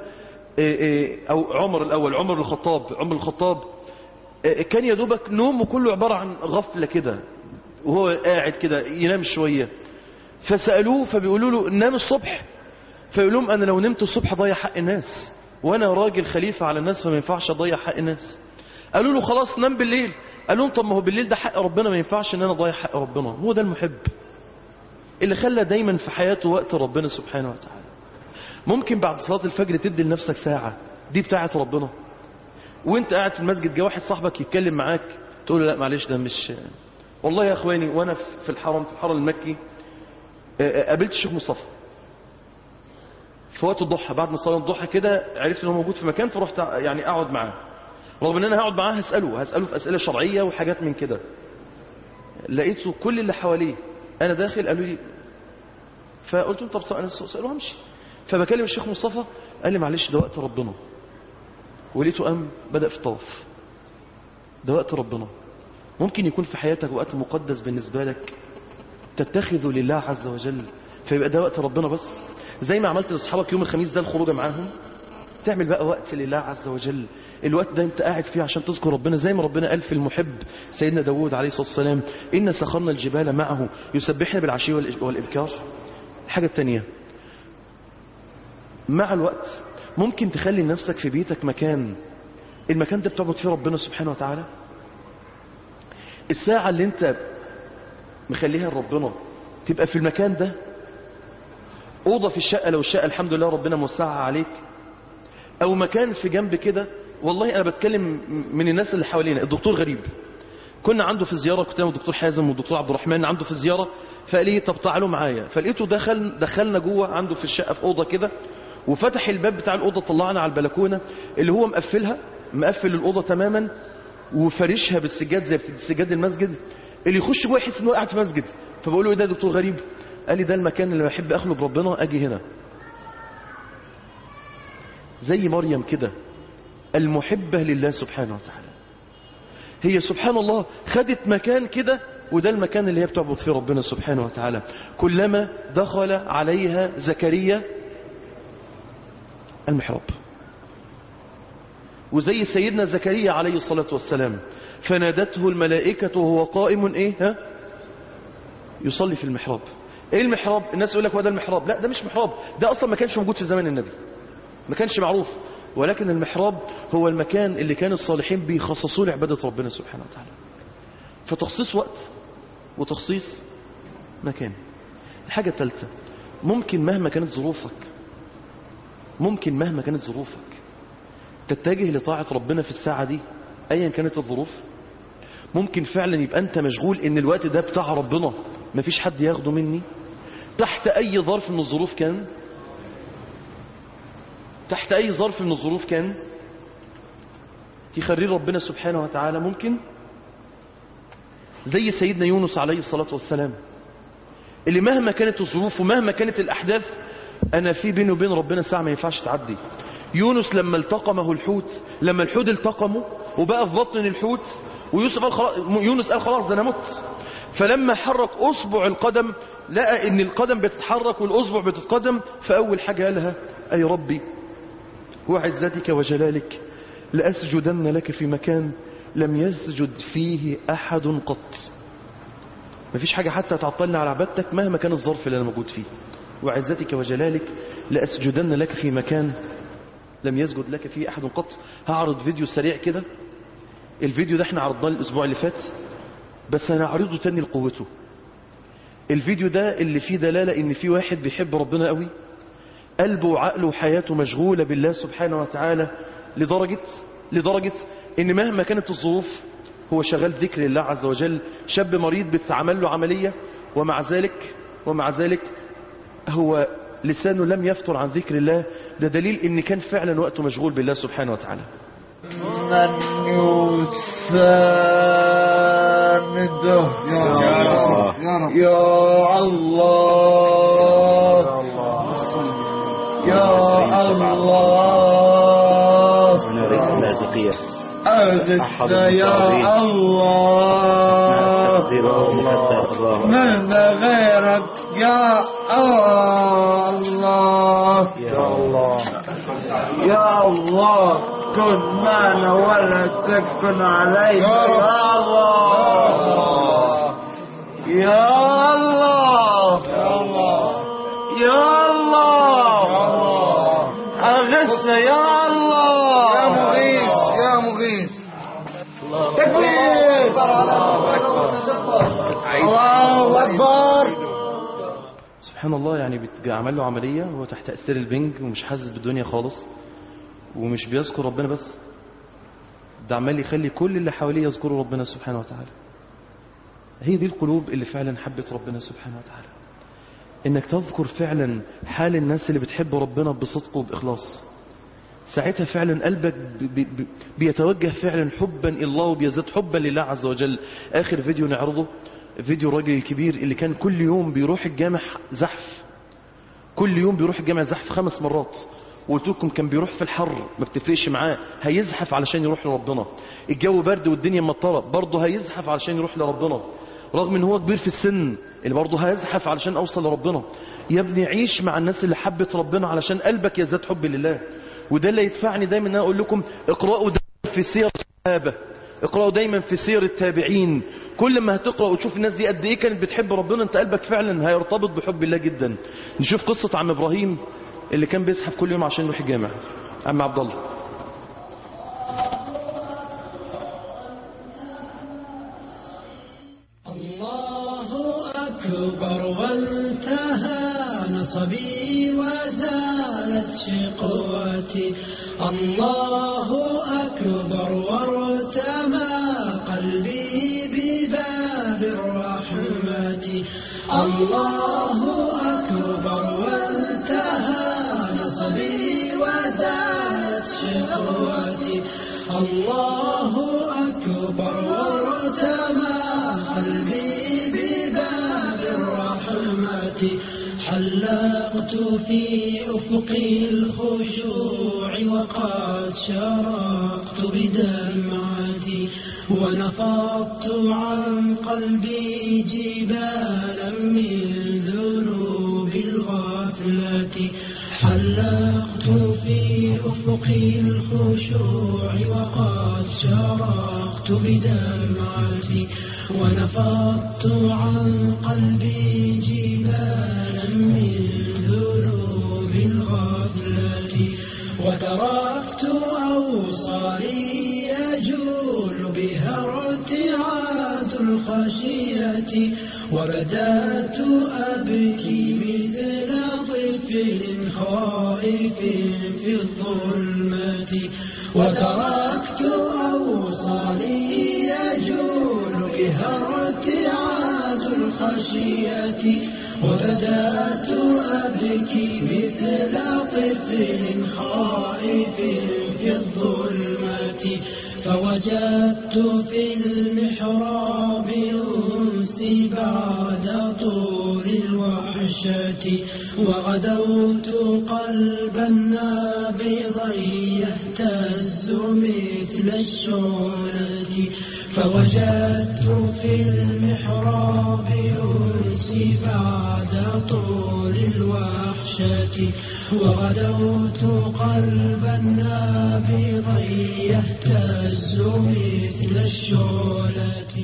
أو عمر الخطاب كان يدوبك نومه كله عبارة عن غفلة كده وهو قاعد كده ينام شوية، فسألوه فبيقولوا له نام الصبح، فيقول لهم أنا لو نمت الصبح ضيع حق الناس وأنا راجل خليفة على الناس فما ينفعش أضيع حق الناس. قالوا له خلاص نام بالليل، قال لهم طب ما هو بالليل ده حق ربنا ما ينفعش ان انا اضيع حق ربنا. هو ده المحب اللي خلى دايما في حياته وقت ربنا سبحانه وتعالى. ممكن بعد صلاة الفجر تدي لنفسك ساعة دي بتاعة ربنا، وانت قاعد في المسجد جه واحد صاحبك يتكلم معاك تقول له لا معلش ده مش والله يا اخواني. وانا في الحرم المكي قابلت الشيخ مصطفى في وقت الضحى، بعد ما صلاه الضحى كده عرفت انه موجود في مكان فرحت يعني اقعد معاه، رغم ان انا هقعد معاه هسأله في اسئله شرعيه وحاجات من كده. لقيته كل اللي حواليه انا داخل قالوا لي، فقلت لهم طب انا اساله همشي، فبكلم الشيخ مصطفى قال لي معلش ده وقت ربنا، ولقيته قام بدأ في الطواف. ده وقت ربنا. ممكن يكون في حياتك وقت مقدس بالنسبه لك تتخذه لله عز وجل، فيبقى ده وقت ربنا بس، زي ما عملت لاصحابك يوم الخميس ده الخروجه معاهم، تعمل بقى وقت لله عز وجل. الوقت ده انت قاعد فيه عشان تذكر ربنا، زي ما ربنا قال في المحب سيدنا داود عليه الصلاة والسلام إن سخرنا الجبال معه يسبحنا بالعشي والإبكار. الحاجة التانية مع الوقت ممكن تخلي نفسك في بيتك المكان ده بتعبد فيه ربنا سبحانه وتعالى. الساعة اللي انت مخليها لربنا تبقى في المكان ده، أوضة في الشقة لو الشقة الحمد لله ربنا موسعها عليك، أو مكان في جنب كده. والله أنا بتكلم من الناس اللي حوالينا. الدكتور غريب كنا عنده في زيارة، كنت أنا والدكتور حازم والدكتور عبد الرحمن عنده في زيارة، فقال لي طب تعالوا معايا، فلقيته دخلنا جوه عنده في الشقة في أوضة كده، وفتح الباب بتاع الأوضة طلعنا على البلكونة اللي هو مقفل الأوضة تماما وفرشها بالسجاد زي سجاد المسجد، اللي يخش جوه يحس إنه قاعد في مسجد. فبقول له إيه ده يا دكتور غريب؟ قال لي ده المكان اللي بحب أخلق ربنا أجي هنا. زي مريم كده المحبة لله سبحانه وتعالى، هي سبحان الله خدت مكان كده، وده المكان اللي هي بتعبد فيه ربنا سبحانه وتعالى. كلما دخل عليها زكريا المحراب. وزي سيدنا زكريا عليه الصلاة والسلام فنادته الملائكة وهو قائم يصلي في المحراب. ايه المحراب؟ الناس يقول لك هو ده المحراب. لا، ده مش محراب، ده اصلا ما كانش موجود في زمان النبي، ما كانش معروف. ولكن المحراب هو المكان اللي كان الصالحين بيخصصوه لعبادة ربنا سبحانه وتعالى. فتخصيص وقت وتخصيص مكان. الحاجة الثالثة، ممكن مهما كانت ظروفك تتجه لطاعة ربنا في الساعة دي ايا كانت الظروف. ممكن فعلا يبقى انت مشغول ان الوقت ده بتاع ربنا مفيش حد ياخده مني، تحت اي ظرف من الظروف كان تخرير ربنا سبحانه وتعالى. ممكن زي سيدنا يونس عليه الصلاة والسلام، اللي مهما كانت الظروف ومهما كانت الأحداث أنا في بيني وبين ربنا ساعة ما ينفعش تعدي. يونس لما التقمه الحوت، لما الحوت التقمه وبقى في بطن الحوت، يونس قال خلاص ده أنا مت. فلما حرك أصبع القدم لقى إن القدم بتتحرك والأصبع بتتقدم، فأول حاجة قالها أي ربي وعزتك وجلالك لأسجدن لك في مكان لم يسجد فيه أحد قط. مفيش حاجة حتى تعطلنا على عبادتك مهما كان الظرف اللي أنا موجود فيه. وعزتك وجلالك لأسجدن لك في مكان لم يسجد لك فيه أحد قط. هعرض فيديو سريع كده. الفيديو ده احنا عرضناه الأسبوع اللي فات، بس هنعرضه تاني لقوته. الفيديو ده اللي فيه دلالة ان في واحد بيحب ربنا قوي، قلبه وعقله وحياته مشغولة بالله سبحانه وتعالى لدرجة ان مهما كانت الظروف هو شغال ذكر الله عز وجل. شاب مريض بتعمل له عملية ومع ذلك هو لسانه لم يفتر عن ذكر الله. ده دليل ان كان فعلا وقته مشغول بالله سبحانه وتعالى. من يسانده يا الله يا الله أغثنا يا الله من غيرك يا الله يا الله كن معنا ولا تكن علينا يا الله يا الله يا الله أغثنا يا الله يا مغيث تكبير الله أكبر. سبحان الله، يعني عمل له عملية وهو تحت تأثير البنج ومش حاسس بالدنيا خالص ومش بيذكر ربنا، بس ده عمال يخلي كل اللي حواليه يذكروا ربنا سبحانه وتعالى. هي دي القلوب اللي فعلا حبت ربنا سبحانه وتعالى، انك تذكر فعلا حال الناس اللي بتحب ربنا بصدق وبإخلاص. ساعتها فعلا قلبك بيتوجه فعلا حبا إلى الله وبيزداد حبا لله عز وجل. آخر فيديو نعرضه فيديو الراجل الكبير اللي كان كل يوم بيروح الجامع زحف، 5 مرات. وقلت لكم كان بيروح في الحر ما بتفرقش معاه، هيزحف علشان يروح لربنا. الجو برد والدنيا مطره برضه هيزحف علشان يروح لربنا، رغم ان هو كبير في السن اللي برضه هيزحف علشان اوصل لربنا. يا ابني عيش مع الناس اللي حبت ربنا علشان قلبك يزداد حب لله. وده اللي يدفعني دايما ان انا اقول لكم اقرأوا دايما في سير الصحابة، اقرأوا دايما في سير التابعين. كل ما هتقرأ وتشوف الناس دي قد ايه كانت بتحب ربنا، انت قلبك فعلا هيرتبط بحب الله جدا. نشوف قصة عم ابراهيم اللي كان بيزحف كل يوم عشان يروح الجامع. عم عبد الله. الله أكبر والتهى نصبي وزالت شقوتي. الله أكبر وارتمى قلبي بباب الرحمة. الله أكبر والتهى نصبي وزالت شقوتي. الله أكبر وارتمى قلبي بباب الرحمة. حلقت في أفقي الخشوع وقد شرقت بدمعتي. ونفضت عن قلبي جبالا من ذنوب الغفلة. حلقت في أفقي الخشوع وقد شرقت وسقت بدمعتي ونفضت عن قلبي جبالا من ذنوب الغفلة وتركت أوصالي يجول بها ارتعاد الخشية وبدأت أبكي مثل طفل خائف في الظلمة وتركت أوصالي يجول بها ارتعاد الخشية وبدأت أبكي مثل طفل خائف في الظلمة فوجدت في المحراب أنسي بعد طول الوحشة وغدوت قلبا نابضا يهتز مثل الشعلة فوجدت في المحراب أنسي بعد طول الوحشة وغدوت قلبا نابضا يهتز مثل الشعلة.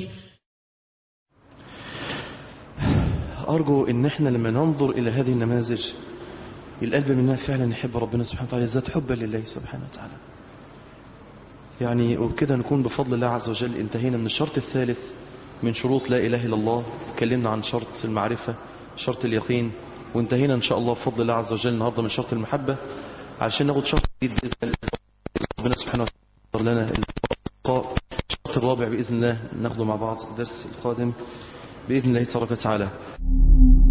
أرجو إن إحنا لما ننظر إلى هذه النماذج القلب منها فعلا يحب ربنا سبحانه وتعالى ذات حبا لله سبحانه وتعالى. يعني وبكده نكون بفضل الله عز وجل انتهينا من الشرط الثالث من شروط لا إله إلا الله. اتكلمنا عن شرط المعرفة، شرط اليقين، وانتهينا إن شاء الله بفضل الله عز وجل النهاردة من شرط المحبة علشان ناخد شرط جديد بإذن الله. ربنا سبحانه وتعالى لنا اللقاء. الشرط الرابع بإذن الله ناخده مع بعض الدرس القادم بإذن الله تبارك وتعالى.